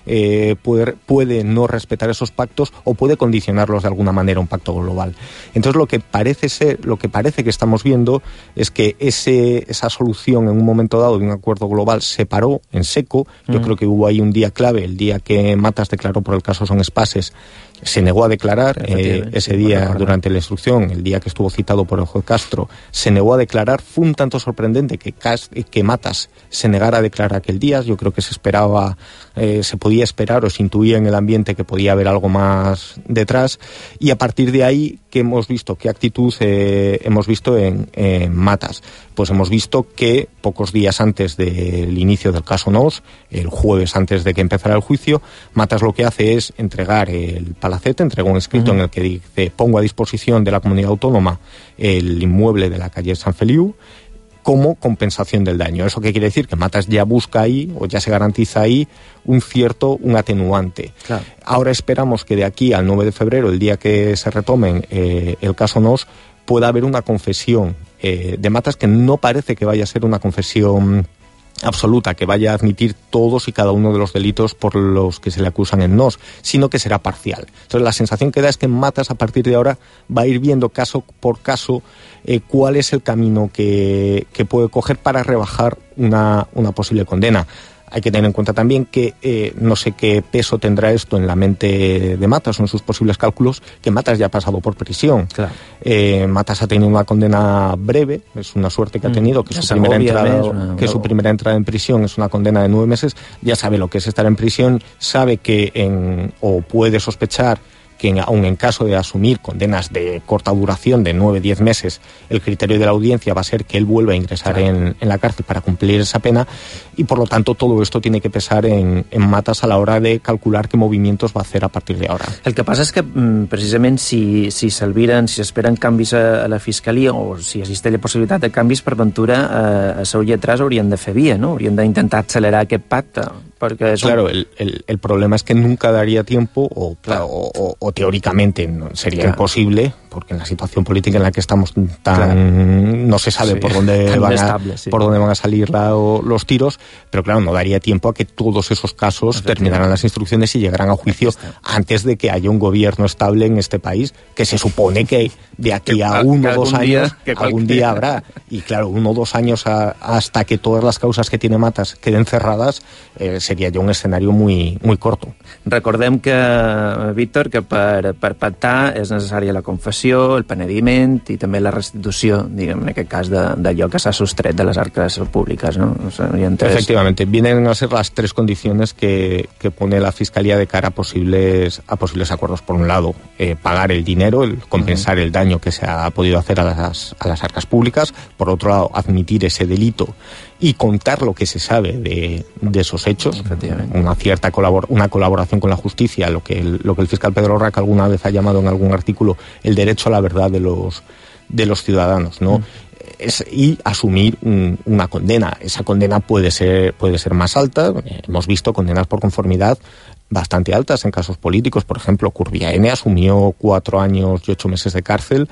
eh, puede, puede no respetar esos pactos o puede condicionarlos de alguna manera a un pacto global. Entonces lo que parece ser, lo que parece que estamos viendo es que ese, esa solución en un momento dado de un acuerdo global se paró en seco. Yo mm. creo que hubo ahí un día clave, el día que Matas declaró por el caso Son Espases, se negó a declarar eh, ese día durante la instrucción, el día que estuvo citado por el juez Castro, se negó a declarar. Fue un tanto sorprendente que, que Matas se negara a declarar aquel día. Yo creo que se esperaba, eh, se podía esperar o se intuía en el ambiente que podía haber algo más detrás, y a partir de ahí, ¿qué hemos visto? ¿Qué actitud eh, hemos visto en, en Matas? Pues hemos visto que pocos días antes del inicio del caso Nos, el jueves antes de que empezara el juicio, Matas lo que hace es entregar el palacete, entregó un escrito uh-huh. en el que dice: pongo a disposición de la comunidad autónoma el inmueble de la calle San Feliu como compensación del daño. ¿Eso qué quiere decir? Que Matas ya busca ahí, o ya se garantiza ahí, un cierto, un atenuante. Claro. Ahora esperamos que de aquí al nueve de febrero, el día que se retomen eh, el caso Nos, pueda haber una confesión eh, de Matas, que no parece que vaya a ser una confesión absoluta, que vaya a admitir todos y cada uno de los delitos por los que se le acusan en Nos, sino que será parcial. Entonces la sensación que da es que Matas a partir de ahora va a ir viendo caso por caso eh, cuál es el camino que, que puede coger para rebajar una, una posible condena. Hay que tener en cuenta también que eh, no sé qué peso tendrá esto en la mente de Matas o en sus posibles cálculos, que Matas ya ha pasado por prisión. Claro. Eh, Matas ha tenido una condena breve, es una suerte que ha tenido, que, mm, su primera, entrada, mes, una, que su primera entrada en prisión es una condena de nueve meses. Ya sabe lo que es estar en prisión, sabe que en, o puede sospechar que en, aun en caso de asumir condenas de corta duración de nueve a diez meses, el criterio de la audiencia va a ser que él vuelva a ingresar claro. en, en la cárcel para cumplir esa pena, y por lo tanto todo esto tiene que pesar en, en Matas a la hora de calcular qué movimientos va a hacer a partir de ahora. El que passa és que precisament si, si s'albiren, si s'esperen canvis a, a la Fiscalia, o si existeix la possibilitat de canvis, per ventura eh, a seu lletrats haurien de fer via, no? Haurien d'intentar accelerar aquest pacte. Porque eso... Claro, el, el, el problema es que nunca daría tiempo, o, claro. o, o, o teóricamente no, sería claro. imposible, porque en la situación política en la que estamos tan claro. no se sabe sí. por dónde van a, estable, sí. por dónde van a salir la, o, los tiros, pero claro, no daría tiempo a que todos esos casos terminaran las instrucciones y llegaran a juicio antes de que haya un gobierno estable en este país, que se supone que de aquí a uno o dos años día, algún día habrá. Y claro, uno o dos años a, hasta que todas las causas que tiene Matas queden cerradas, eh, seria ja un escenari muy, muy corto. Recordem que, Víctor, que per, per pactar és necessària la confessió, el penediment i també la restitució, diguem, en aquest cas, d'allò que s'ha sostret de les arques públiques, ¿no? O sea, tres... Efectivamente, vienen a ser las tres condiciones que, que pone la Fiscalía de cara a posibles, a posibles acuerdos. Por un lado, eh, pagar el dinero, el compensar uh-huh. el daño que se ha podido hacer a las, a las arcas públicas. Por otro lado, admitir ese delito y contar lo que se sabe de, de esos hechos, una cierta colabor una colaboración con la justicia, lo que el, lo que el fiscal Pedro Raca alguna vez ha llamado en algún artículo el derecho a la verdad de los de los ciudadanos, ¿no? Mm. Es, y asumir un, una condena. Esa condena puede ser puede ser más alta. Hemos visto condenas por conformidad bastante altas en casos políticos. Por ejemplo, Curviaene asumió cuatro años y ocho meses de cárcel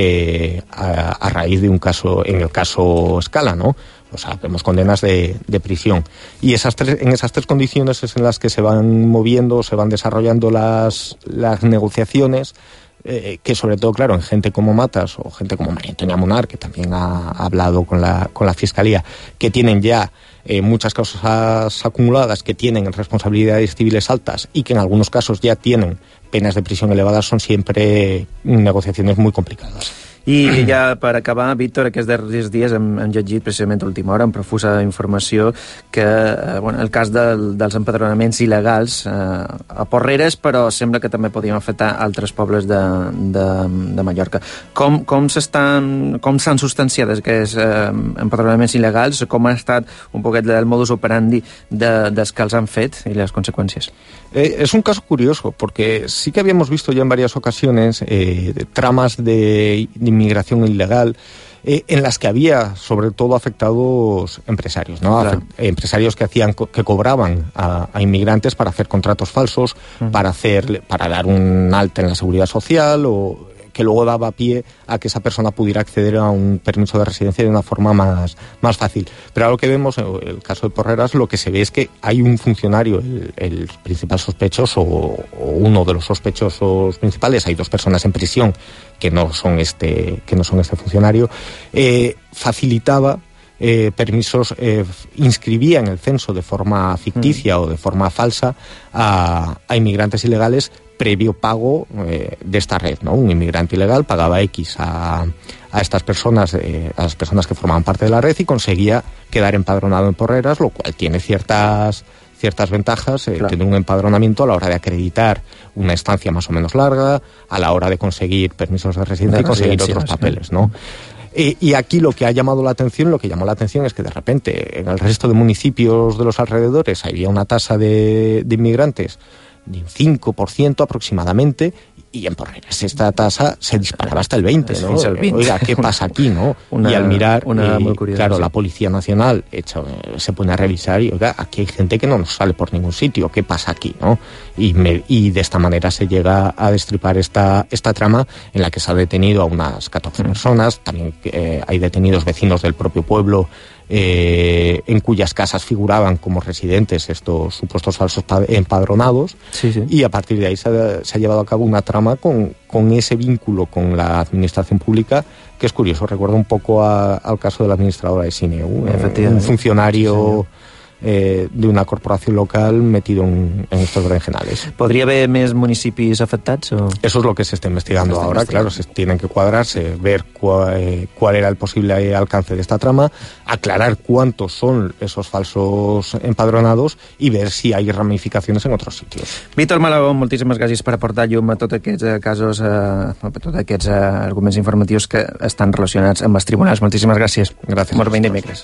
eh, a, a raíz de un caso, en el caso Scala, ¿no? O sea, vemos condenas de, de prisión. Y esas tres, en esas tres condiciones es en las que se van moviendo, se van desarrollando las, las negociaciones, eh, que sobre todo, claro, en gente como Matas o gente como María Antonia Munar, que también ha hablado con la, con la Fiscalía, que tienen ya eh, muchas causas acumuladas, que tienen responsabilidades civiles altas y que en algunos casos ya tienen penas de prisión elevadas, son siempre negociaciones muy complicadas. I ja per acabar, Víctor, aquests darrers dies hem, hem llegit precisament a última hora, amb profusa informació, que eh, bueno, el cas del, dels empadronaments il·legals eh, a Porreres, però sembla que també podien afectar altres pobles de, de, de Mallorca. Com, com s'estan com s'han substanciat aquests eh, empadronaments il·legals? Com ha estat un poquet el modus operandi de, dels que els han fet i les conseqüències? Eh, es un caso curioso, porque sí que habíamos visto ya en varias ocasiones eh, tramas de, de inmigración ilegal eh, en las que había sobre todo afectados empresarios, ¿no? Claro. Afect- empresarios que hacían co- que cobraban a, a inmigrantes para hacer contratos falsos, uh-huh. para hacer para dar un alta en la seguridad social o que luego daba pie a que esa persona pudiera acceder a un permiso de residencia de una forma más, más fácil. Pero ahora lo que vemos, en el caso de Porreras, lo que se ve es que hay un funcionario, el, el principal sospechoso o, o uno de los sospechosos principales, hay dos personas en prisión que no son este, que no son este funcionario, eh, facilitaba Eh, permisos, eh, inscribía en el censo de forma ficticia mm. o de forma falsa a, a inmigrantes ilegales previo pago eh, de esta red, ¿no? Un inmigrante ilegal pagaba X a, a estas personas, eh, a las personas que formaban parte de la red y conseguía quedar empadronado en Porreras, lo cual tiene ciertas ciertas ventajas, eh, claro. Tener un empadronamiento a la hora de acreditar una estancia más o menos larga, a la hora de conseguir permisos de residencia y conseguir otros papeles, ¿no? Eh, y aquí lo que ha llamado la atención, lo que llamó la atención es que de repente en el resto de municipios de los alrededores había una tasa de, de inmigrantes de un cinco por ciento aproximadamente, y en Porreras esta tasa se disparaba hasta el veinte por ciento, ¿no? El veinte. Oiga, ¿qué pasa aquí, no? Una, y al mirar, una eh, muy curiosa, claro, sí. La Policía Nacional hecho, se pone a revisar y, oiga, aquí hay gente que no nos sale por ningún sitio, ¿qué pasa aquí, no? Y, me, y de esta manera se llega a destripar esta, esta trama en la que se ha detenido a unas catorce mm. personas, también eh, hay detenidos vecinos del propio pueblo, Eh, en cuyas casas figuraban como residentes estos supuestos falsos empadronados, sí, sí. Y a partir de ahí se ha, se ha llevado a cabo una trama con, con ese vínculo con la administración pública que es curioso, recuerda un poco a, al caso de la administradora de Sineu, un funcionario sí, Eh, de una corporación local metido en, en estos berenjenales. ¿Podría haber més municipis afectats? O? Eso es lo que se está investigando se está ahora, investigando. Claro, se tienen que cuadrarse, ver cuál, eh, cuál era el posible alcance de esta trama, aclarar cuántos son esos falsos empadronados y ver si hay ramificaciones en otros sitios. Víctor Malagón, moltíssimes gràcies per aportar llum a tots aquests eh, casos, eh, a tots aquests eh, arguments informatius que estan relacionats amb els tribunals. Moltíssimes gràcies. Gràcies. Molt ben dimecres.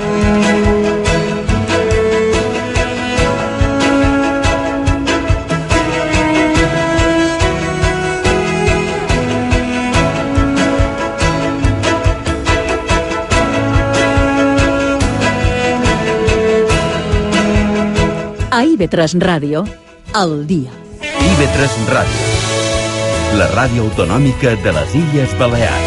A I V tres Ràdio, al dia. I V tres Ràdio, la ràdio autonòmica de les Illes Balears.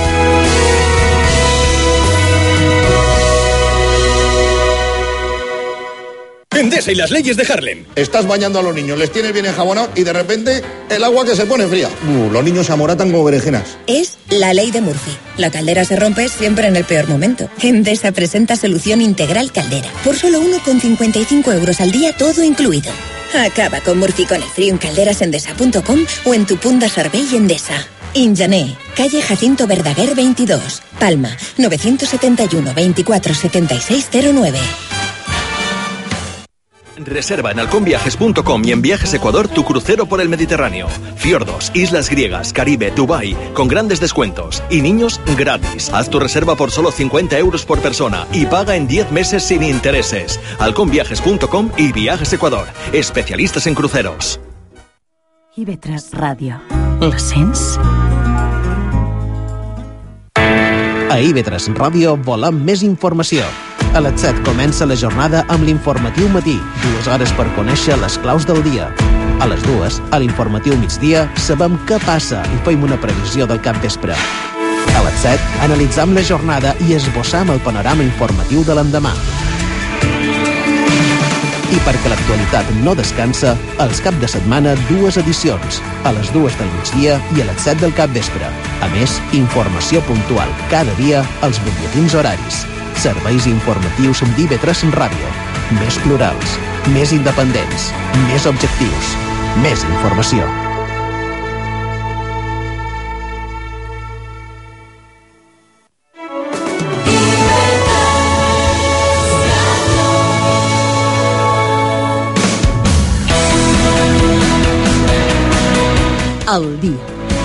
Endesa y las leyes de Harlem. Estás bañando a los niños, les tienes bien enjabonados y de repente el agua que se pone fría. Uh, los niños se amoratan como berenjenas. Es la ley de Murphy. La caldera se rompe siempre en el peor momento. Endesa presenta solución integral caldera. Por solo uno con cincuenta y cinco euros al día, todo incluido. Acaba con Murphy con el frío en calderas endesa punto com o en tu punt de servei Endesa. Injané, calle Jacinto Verdaguer veintidós, Palma, nueve siete uno, veinticuatro setenta y seis cero nueve. Reserva en halcón viajes punto com y en Viajes Ecuador tu crucero por el Mediterráneo. Fiordos, islas griegas, Caribe, Dubái, con grandes descuentos. Y niños gratis. Haz tu reserva por solo cincuenta euros por persona y paga en diez meses sin intereses. halcón viajes punto com y Viajes Ecuador. Especialistas en cruceros. I V tres Ràdio. La sents? A I V tres Ràdio volem més informació. A les set comença la jornada amb l'informatiu matí, dues hores per conèixer les claus del dia. A les dues, a l'informatiu migdia, sabem què passa i fem una previsió del capvespre. A les set, analitzam la jornada i esbossam el panorama informatiu de l'endemà. I perquè l'actualitat no descansa, als cap de setmana dues edicions, a les dues del migdia i a les set del capvespre. A més, informació puntual cada dia als butlletins horaris. Serveis informatius d'I V tres Ràdio. Més plurals, més independents, més objectius, més informació. Al dia.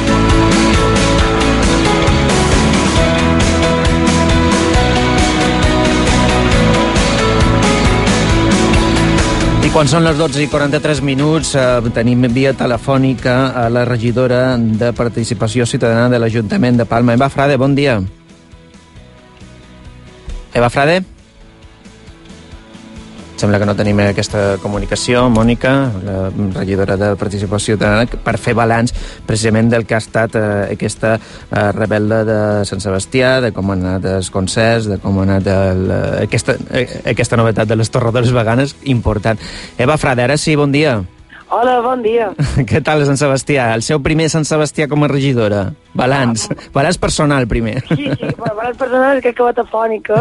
I quan són les dotze i quaranta-tres minuts eh, tenim via telefònica a la regidora de Participació Ciutadana de l'Ajuntament de Palma. Eva Frade, bon dia. Eva Frade? Sembla que no tenim aquesta comunicació, Mònica, la regidora de Participació Ciutadana, per fer balanç precisament del que ha estat eh, aquesta eh, rebel·la de Sant Sebastià, de com han anat els concerts, de com ha anat el, eh, aquesta, eh, aquesta novetat de les torradores veganes, important. Eva Fradera, sí, bon dia. Hola, bon dia. Què tal, Sant Sebastià? El seu primer Sant Sebastià com a regidora. Balanç. Balanç personal, primer. Sí, sí, balanç personal és que acabat afònica.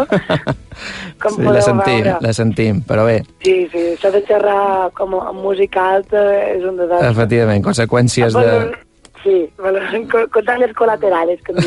Com sí, la sentim, veure. la sentim, però bé. Sí, sí, això de xerrar com a música alta és un desastre. Efectivament, conseqüències de... Sí, con daños colaterales, que em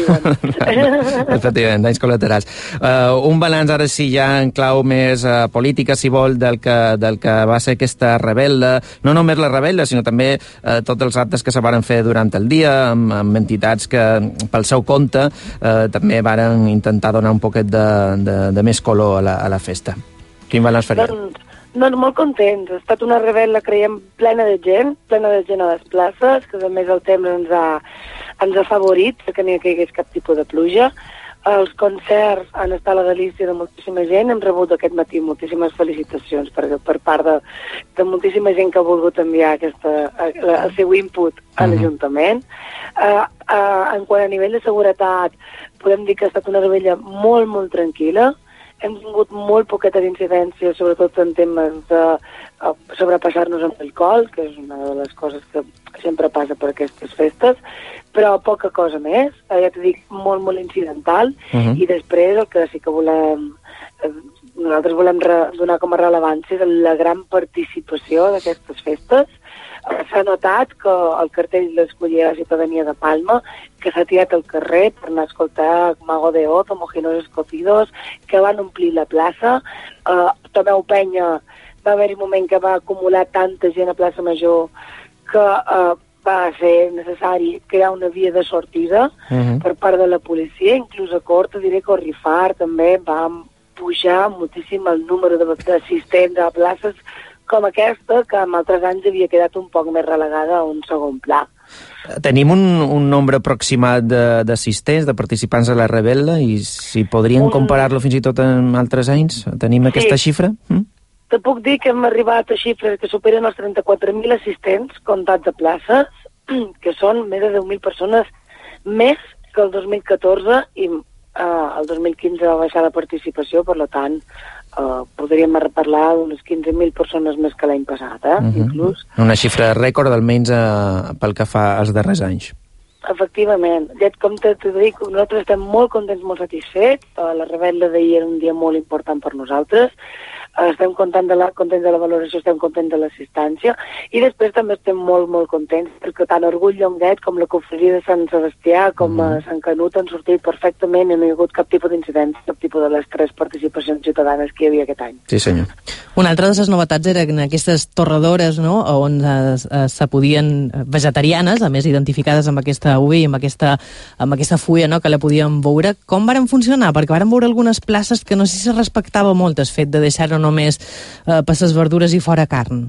diuen. Efectivament, danys col·laterals. Uh, un balanç ara sí ja en clau més uh, política, si vol, del que, del que va ser aquesta rebel·la. No només la rebel·la, sinó també uh, tots els actes que se varen fer durant el dia, amb, amb entitats que, pel seu compte, uh, també varen intentar donar un poquet de, de, de més color a la, a la festa. Quin balanç faria? Doncs, no, molt contents. Ha estat una rebel·la, creiem, plena de gent, plena de gent a les places, que a més el temps ens ha, ens ha favorit, que no hi hagués cap tipus de pluja. Els concerts han estat la delícia de moltíssima gent. Hem rebut aquest matí moltíssimes felicitacions per, per part de, de moltíssima gent que ha volgut enviar aquesta, el seu input a l'Ajuntament. Uh, uh, en quant a nivell de seguretat, podem dir que ha estat una rebella molt, molt tranquil·la. Hem tingut molt poqueta d'incidència, sobretot en temes de uh, sobrepassar-nos amb alcohol, que és una de les coses que sempre passa per aquestes festes, però poca cosa més, eh, ja t'ho dic, molt, molt incidental, uh-huh. I després el que sí que volem, eh, nosaltres volem re, donar com a rellevància de la gran participació d'aquestes festes. S'ha notat que el cartell l'escollia la ciutadania de Palma, que s'ha tirat al carrer per anar a escoltar Mago de Oz o Mojinos Escocidos, que van omplir la plaça. Uh, Tomeu Penya va haver-hi un moment que va acumular tanta gent a plaça Major que uh, va ser necessari crear una via de sortida uh-huh. per part de la policia. Inclús a Corta, diré que Rifar també va pujar moltíssim el número d'assistents a places com aquesta, que en altres anys havia quedat un poc més relegada a un segon pla. Tenim un, un nombre aproximat d'assistents, de, de participants a la rebel·la, i si podríem un... comparar-lo fins i tot amb altres anys? Tenim sí. aquesta xifra? Mm? Te puc dir que hem arribat a xifres que superen els trenta-quatre mil assistents comptats a places, que són més de deu mil persones més que el dos mil catorze, i eh, el dos mil quinze va baixar la participació, per tant, Uh, podríem parlar d'unes quinze mil persones més que l'any passat, eh? Uh-huh. Inclús. Una xifra rècord, almenys uh, pel que fa als darrers anys. Efectivament. Ja, com te, te dic, nosaltres estem molt contents, molt satisfets. Uh, la rebel·la d'ahir era un dia molt important per nosaltres. Uh, estem contents de, la, contents de la valoració, estem contents de l'assistència, i després també estem molt, molt contents perquè tant Orgull Llonguet com la confraria de Sant Sebastià com mm. uh, Sant Canut han sortit perfectament i no hi ha hagut cap tipus d'incidència, cap tipus de les tres participacions ciutadanes que hi havia aquest any. Sí, senyor. Una altra de les novetats era que en aquestes torradores, no?, on es, es, se podien vegetarianes, a més identificades amb aquesta U I, amb aquesta, amb aquesta fulla, no?, que la podíem veure. Com varen funcionar? Perquè varen veure algunes places que no sé si respectava molt el fet de deixar-ho només eh, per les verdures i fora carn.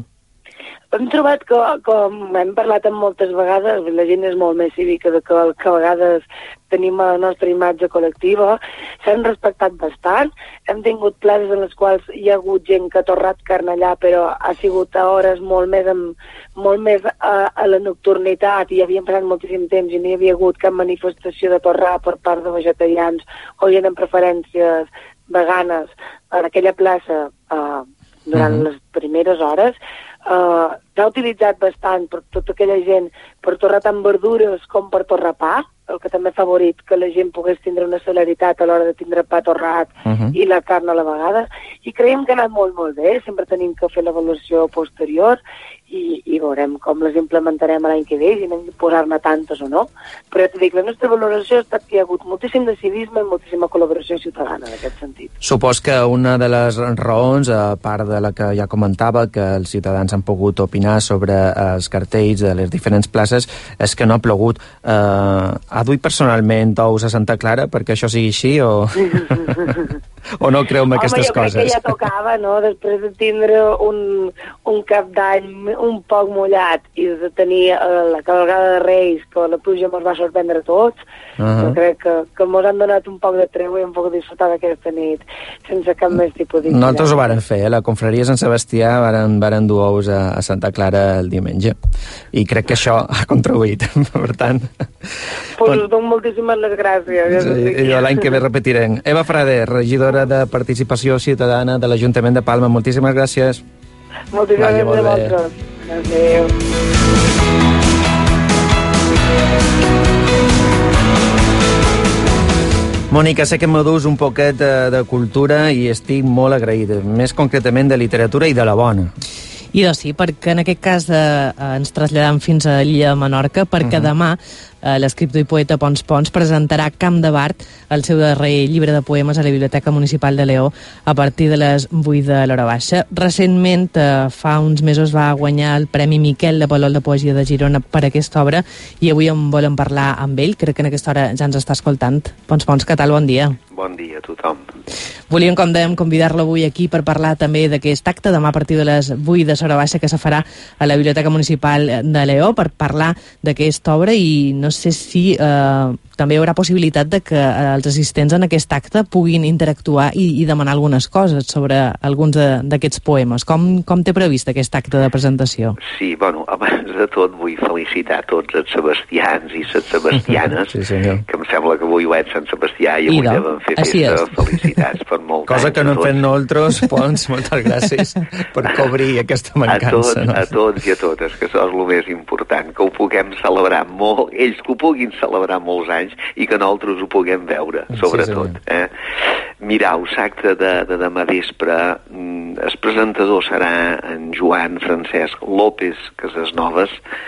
Hem trobat que, com hem parlat amb moltes vegades, la gent és molt més cívica de que, que a vegades tenim a la nostra imatge col·lectiva, s'han respectat bastant. Hem tingut places en les quals hi ha hagut gent que ha torrat carn allà, però ha sigut a hores molt més, amb, molt més a, a la nocturnitat, i havien passat moltíssim temps i no hi havia hagut cap manifestació de torrar per part de vegetarians o gent amb preferències veganes en aquella plaça eh, durant uh-huh. les primeres hores. Uh, s'ha utilitzat bastant per tota aquella gent per torrar tant verdures com per torrar pa, el que també ha favorit que la gent pogués tindre una celeritat a l'hora de tindre pa torrat uh-huh. i la carn a la vegada, i creiem que ha anat molt, molt bé. Sempre tenim que fer l'avaluació posterior i, i veurem com les implementarem l'any que ve, si anem a posar-ne tantes o no. Però ja t'ho dic, la nostra valoració ha estat que hi ha hagut moltíssim de civisme i moltíssima col·laboració ciutadana en aquest sentit. Supos que una de les raons, a part de la que ja comentava, que els ciutadans han pogut opinar sobre els cartells de les diferents places, és que no ha plogut. Eh, ha duit personalment ous a Santa Clara perquè això sigui així, o, o no creu en aquestes coses? Home, jo crec coses? que ja tocava, no?, després de tindre un, un cap d'any un poc mullat i de tenir uh, la cavalgada de Reis, que la pluja ens va sorprendre a tots, uh -huh. jo crec que, que ens han donat un poc de treu i hem pogut disfrutar d'aquesta nit sense cap més tipus d'incident. Nosaltres ho varen fer, eh? La confraria Sant Sebastià varen, varen dur ous a, a Santa Clara el diumenge i crec que això ha contribuït, per tant... Pues us dono moltíssimes les gràcies. Sí, i l'any que ve repetirem. Eva Frader, regidora de Participació Ciutadana de l'Ajuntament de Palma, moltíssimes gràcies. Moltíssimes gràcies a vosaltres. Adéu. Mònica, sé que m'adús un poquet de, de cultura i estic molt agraïda, més concretament de literatura i de la bona. I doncs sí, perquè en aquest cas eh, ens traslladam fins a l'illa de Menorca, perquè uh -huh. demà eh, l'escriptor i poeta Pons Pons presentarà Camp de Bart, el seu darrer llibre de poemes a la Biblioteca Municipal de Leó a partir de les vuit de l'hora baixa. Recentment, eh, fa uns mesos, va guanyar el Premi Miquel de Palol de Poesia de Girona per aquesta obra i avui en volen parlar amb ell. Crec que en aquesta hora ja ens està escoltant. Pons Pons, què tal? Bon dia. Bon dia a tothom. Volíem, com dèiem, convidar-lo avui aquí per parlar també d'aquest acte demà a partir de les vuit de l'hora baixa que se farà a la Biblioteca Municipal de Leó per parlar d'aquesta obra i no sé si eh, també hi haurà possibilitat de que els assistents en aquest acte puguin interactuar i, i demanar algunes coses sobre alguns d'aquests poemes. Com, com té previst aquest acte de presentació? Sí, bueno, abans de tot vull felicitar tots els sebastians i les sebastianes, sí, senyor. Que em sembla que avui ho és Sant Sebastià i avui I devem fer festa. Felicitats per molt Cosa anys que no hem tots. fet nosaltres, Pons, moltes gràcies per cobrir aquesta mancança. A tots, no? a tots i a totes, que això és el més important, que ho puguem celebrar molt, ells que ho puguin celebrar molts anys i que nosaltres ho puguem veure, sobretot. Sí, eh? Mirau, l'acte de, de demà vespre, el presentador serà en Joan Francesc López Casasnovas,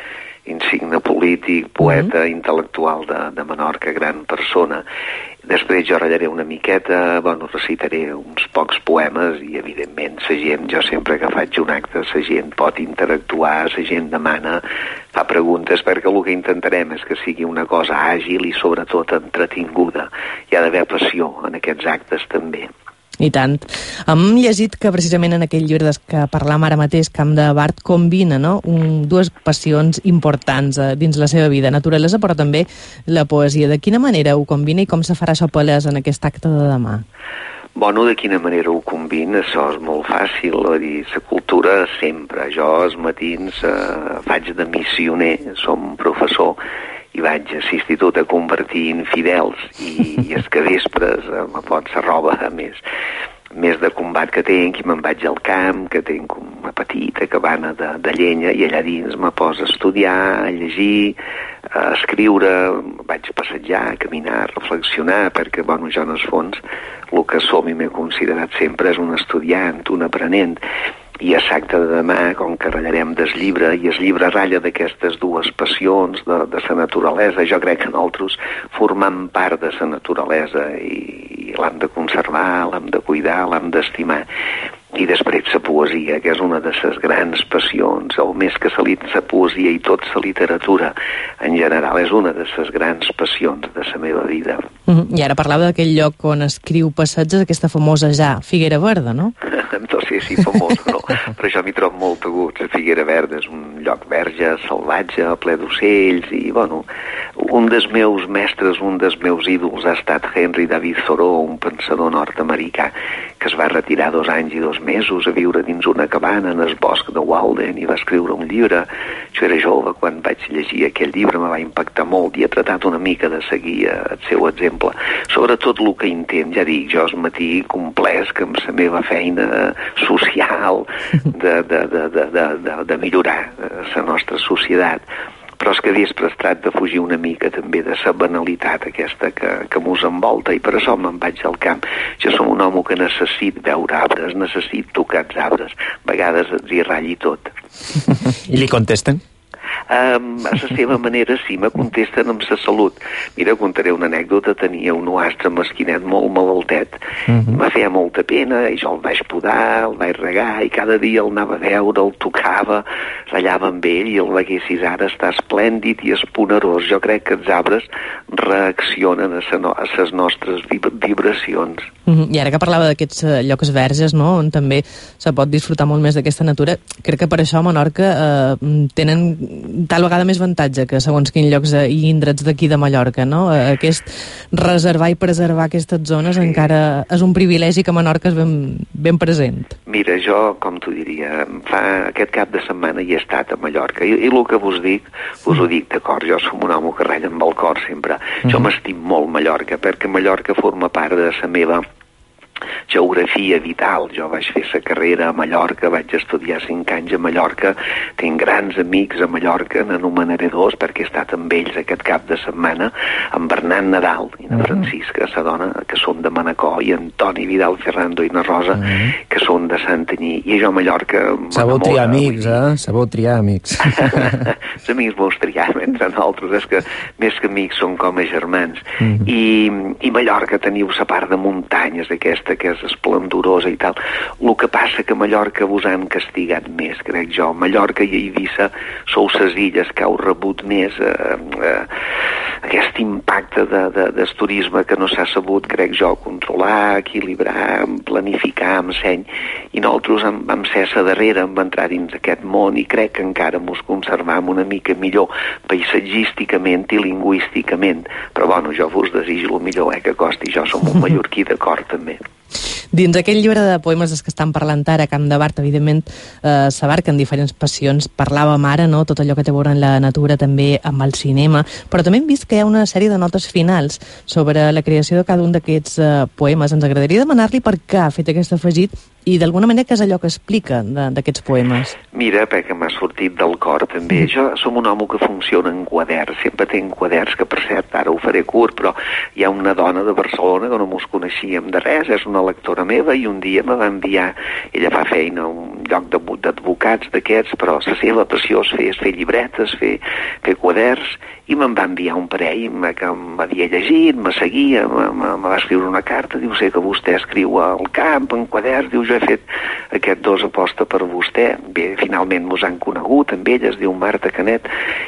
insigne polític, poeta, mm-hmm. intel·lectual de, de Menorca, gran persona. Després jo ratllaré una miqueta, bueno, recitaré uns pocs poemes i, evidentment, la gent, jo sempre que faig un acte, la gent pot interactuar, la gent demana, fa preguntes, perquè el que intentarem és que sigui una cosa àgil i, sobretot, entretinguda. Hi ha d'haver passió en aquests actes, també. I tant. Hem llegit que precisament en aquell llibre que parlam ara mateix, Camp de Bart, combina, no?, un, dues passions importants eh, dins la seva vida, naturalesa, però també la poesia. De quina manera ho combina i com se farà això palès en aquest acte de demà? Bueno, de quina manera ho combina? Això és molt fàcil, a dir, la cultura sempre. Jo als matins eh, faig de missioner, som professor, i vaig a l'institut a convertir infidels i, i és que vespres eh, me pot la roba més, més de combat que tenc i me'n vaig al camp, que tenc una petita cabana de, de llenya i allà dins me poso a estudiar, a llegir, a escriure, vaig a passejar, a caminar, a reflexionar, perquè, bueno, jo en el fons el que som i m'he considerat sempre és un estudiant, un aprenent. I a l'acte de demà, com que ratllarem del llibre, i el llibre ratlla d'aquestes dues passions de, de la naturalesa, jo crec que nosaltres formam part de la naturalesa i, i l'hem de conservar, l'hem de cuidar, l'hem d'estimar. I després la poesia, que és una de les grans passions, o més que la poesia i tota la literatura en general, és una de les grans passions de la meva vida. Mm-hmm. I ara parlava d'aquell lloc on escriu passatges, aquesta famosa ja, Figuera Verda, no? No sé si famosa, no, però jo m'hi trobo molt a gust. La Figuera Verda és un lloc verge, salvatge, ple d'ocells, i, bueno, un dels meus mestres, un dels meus ídols ha estat Henry David Thoreau, un pensador nord-americà, que es va retirar dos anys i dos mesos a viure dins una cabana en el bosc de Walden i va escriure un llibre. Jo era jove quan vaig llegir aquell llibre, me va impactar molt i he tratat una mica de seguir el seu exemple. Sobretot el que intent, ja dic, jo al matí complesc amb la meva feina social de, de, de, de, de, de millorar la nostra societat. Però és que vespre es tracta de fugir una mica també de la banalitat aquesta que, que mos envolta i per això me'n vaig al camp. Jo som un home que necessit veure arbres, necessit tocar els arbres. A vegades ens hi ratlli tot. I li contesten? Um, a la seva manera, sí, me contesten amb la salut. Mira, contaré una anècdota. Tenia un oastre mesquinet molt malaltet. Uh-huh. Me feia molta pena i jo el vaig podar, el vaig regar i cada dia el anava a veure, el tocava, ratllava amb ell i el veguessis ara està esplèndid i esponerós. Jo crec que els arbres reaccionen a les nostres vibracions. Uh-huh. I ara que parlava d'aquests llocs verges, no?, on també se pot disfrutar molt més d'aquesta natura, crec que per això a Menorca eh, tenen tal vegada més avantatge que segons quins llocs i indrets d'aquí de Mallorca, no? Aquest reservar i preservar aquestes zones sí. encara és un privilegi que a Menorca és ben, ben present. Mira, jo, com t'ho diria, fa aquest cap de setmana hi he estat a Mallorca i, i el que vos dic, us ho dic d'acord, jo som un home que ratlla amb el cor sempre. Uh-huh. Jo m'estim molt Mallorca, perquè Mallorca forma part de la meva geografia vital. Jo vaig fer la carrera a Mallorca, vaig estudiar cinc anys a Mallorca, tinc grans amics a Mallorca, n'anomenaré dos perquè he estat amb ells aquest cap de setmana, amb Bernat Nadal i na Francisca, sa dona, que són de Manacor, i Antoni Vidal Ferrando i na Rosa, uh-huh. que són de Santanyí. I jo a Mallorca... Sabeu triar amics, eh? Sabeu triar amics. Els amics vols triar, entre nosaltres, és que més que amics són com a germans. Uh-huh. I, I Mallorca teniu la part de muntanyes aquesta que és esplendorosa i tal. El que passa que a Mallorca vos han castigat més, crec jo. Mallorca i Eivissa sou ses illes que heu rebut més eh, eh, aquest impacte de, de, del turisme que no s'ha sabut, crec jo, controlar, equilibrar, planificar amb seny, i nosaltres vam, vam ser a darrere, vam entrar dins aquest món i crec que encara mos conservam una mica millor paisatgísticament i lingüísticament, però bueno, jo vos desitjo el millor, eh, que costi, jo som un mallorquí d'acord també. Dins aquell llibre de poemes dels que estan parlant ara, Camp de Bart, evidentment, eh, s'abarquen diferents passions. Parlàvem ara, no?, tot allò que té a veure amb la natura, també amb el cinema, però també hem vist que hi ha una sèrie de notes finals sobre la creació de cada un d'aquests eh, poemes. Ens agradaria demanar-li per què ha fet aquest afegit i d'alguna manera què és allò que explica d'aquests poemes. Mira, perquè m'ha sortit del cor també. Mm. Jo som un home que funciona en quaderns, sempre tinc quaderns, que per cert ara ho faré curt, però hi ha una dona de Barcelona que no mos coneixíem de res, és una lectora meva, i un dia me va enviar, ella fa feina a un lloc d'advocats d'aquests, però la seva passió és fer, és fer llibretes, fer, fer quaderns, i me'n va enviar un parell que m'havia llegit, me seguia, me, me, me va escriure una carta, diu, sé que vostè escriu al camp, en quaderns, diu, jo he fet aquest dos aposta per vostè. Bé, finalment mos han conegut amb ella, es diu Marta Canet,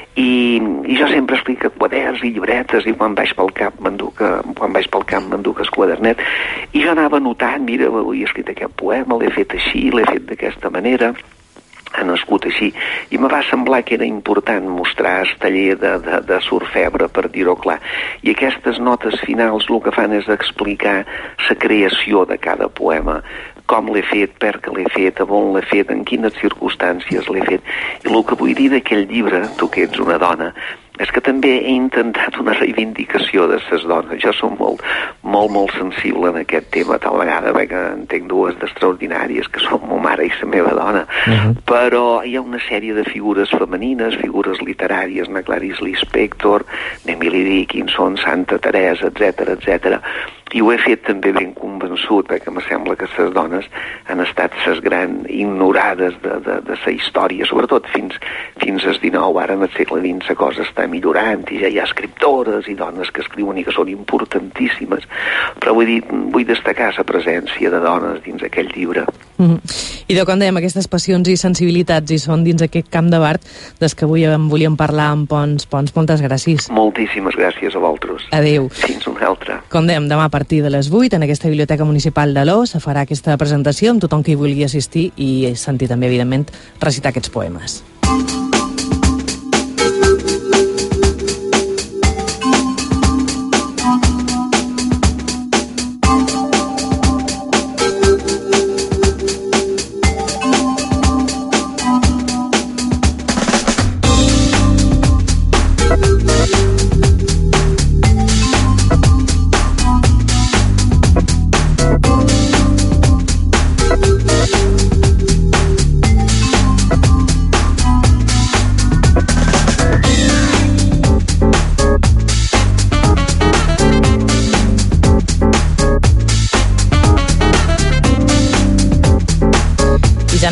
i, i jo sempre explico quaderns i llibretes, i quan vaig pel camp m'enduc, quan vaig pel camp m'enduc el quadernet, i jo anava notant, mira, avui he escrit aquest poema, l'he fet així, l'he fet d'aquesta manera, ha nascut així, i me va semblar que era important mostrar el taller de, de, de Surfebre, per dir-ho clar, i aquestes notes finals el que fan és explicar la creació de cada poema, com l'he fet, per què l'he fet, a on l'he fet, en quines circumstàncies l'he fet, i el que vull dir d'aquell llibre, tu que ets una dona, és que també he intentat una reivindicació de les dones. Jo som molt, molt, molt sensible en aquest tema, tal vegada, perquè en tinc dues d'extraordinàries, que són ma mare i la meva dona, uh-huh. però hi ha una sèrie de figures femenines, figures literàries, na Clarice Lispector, Emily Dickinson, Santa Teresa, etcètera, etcètera, i ho he fet també ben convençut, perquè me sembla que les dones han estat les grans ignorades de, de, de la història, sobretot fins, fins al dinou. Ara en el segle vint la cosa està millorant i ja hi ha escriptores i dones que escriuen i que són importantíssimes, però vull dir, vull destacar la presència de dones dins aquell llibre. Mm-hmm. I de com dèiem, aquestes passions i sensibilitats hi són dins aquest Camp de Bart des que avui en volíem parlar amb Pons. Pons, moltes gràcies. Moltíssimes gràcies a vosaltres. Adéu. Fins una altra. Com dèiem, demà a partir de les vuit en aquesta Biblioteca Municipal d'Aló se farà aquesta presentació amb tothom que hi vulgui assistir i sentir també, evidentment, recitar aquests poemes.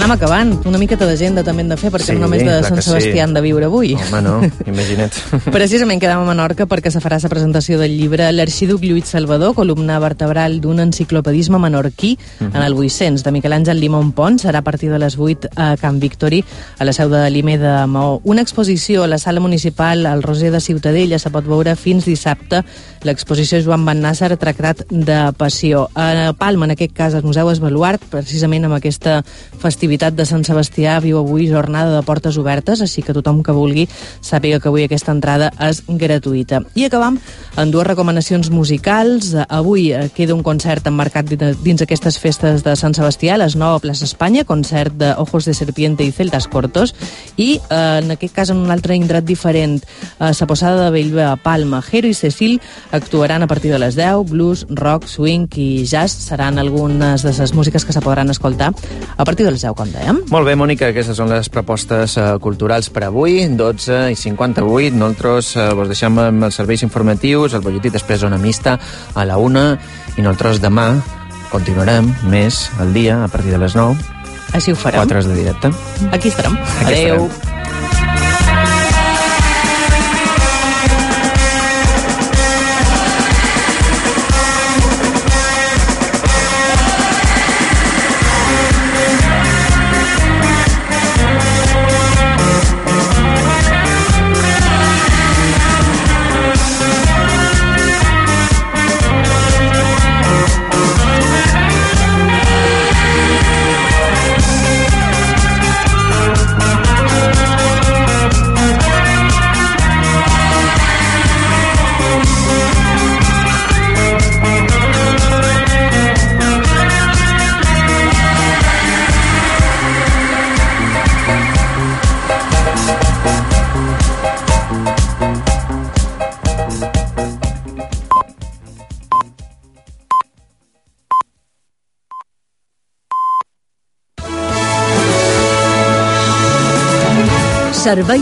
anem acabant. Una miqueta d'agenda també hem de fer, perquè Sí, no només de clar Sant que sí. Sebastià han de viure avui. Home, no, imagina't. Precisament quedam a Menorca perquè se farà la presentació del llibre L'arxiduc Lluís Salvador, columna vertebral d'un enciclopedisme menorquí Mhm. en el vuit-cents, de Miquel Àngel Limón Pons. Serà a partir de les vuit a Camp Victory, a la seu de l'I M E de Maó. Una exposició a la sala municipal al Roser de Ciutadella se pot veure fins dissabte. L'exposició Joan Van Nàsser, Tractat de Passió. A Palma, en aquest cas, el Museu Esbaluart, precisament amb aquesta festivitat de Sant Sebastià, viu avui jornada de portes obertes, així que tothom que vulgui sàpiga que avui aquesta entrada és gratuïta. I acabam amb dues recomanacions musicals. Avui queda un concert emmarcat dins aquestes festes de Sant Sebastià, a les nou a Plaça Espanya, concert de Ojos de Serpiente i Celtas Cortos, i eh, en aquest cas en un altre indret diferent, a la Posada de Bellver, a Palma. Jero i Cecil actuaran a partir de les deu, blues, rock, swing i jazz seran algunes de les músiques que se podran escoltar a partir de les deu, com dèiem. Molt bé, Mònica, aquestes són les propostes uh, culturals per avui, dotze i cinquanta-vuit. Nosaltres uh, vos deixem amb els serveis informatius, el butlletí després zona mixta a la una, i nosaltres demà continuarem més al dia a partir de les nou. Així ho farem. quatre hores de directe. Aquí estarem. Aquí Adéu. estarem. Servei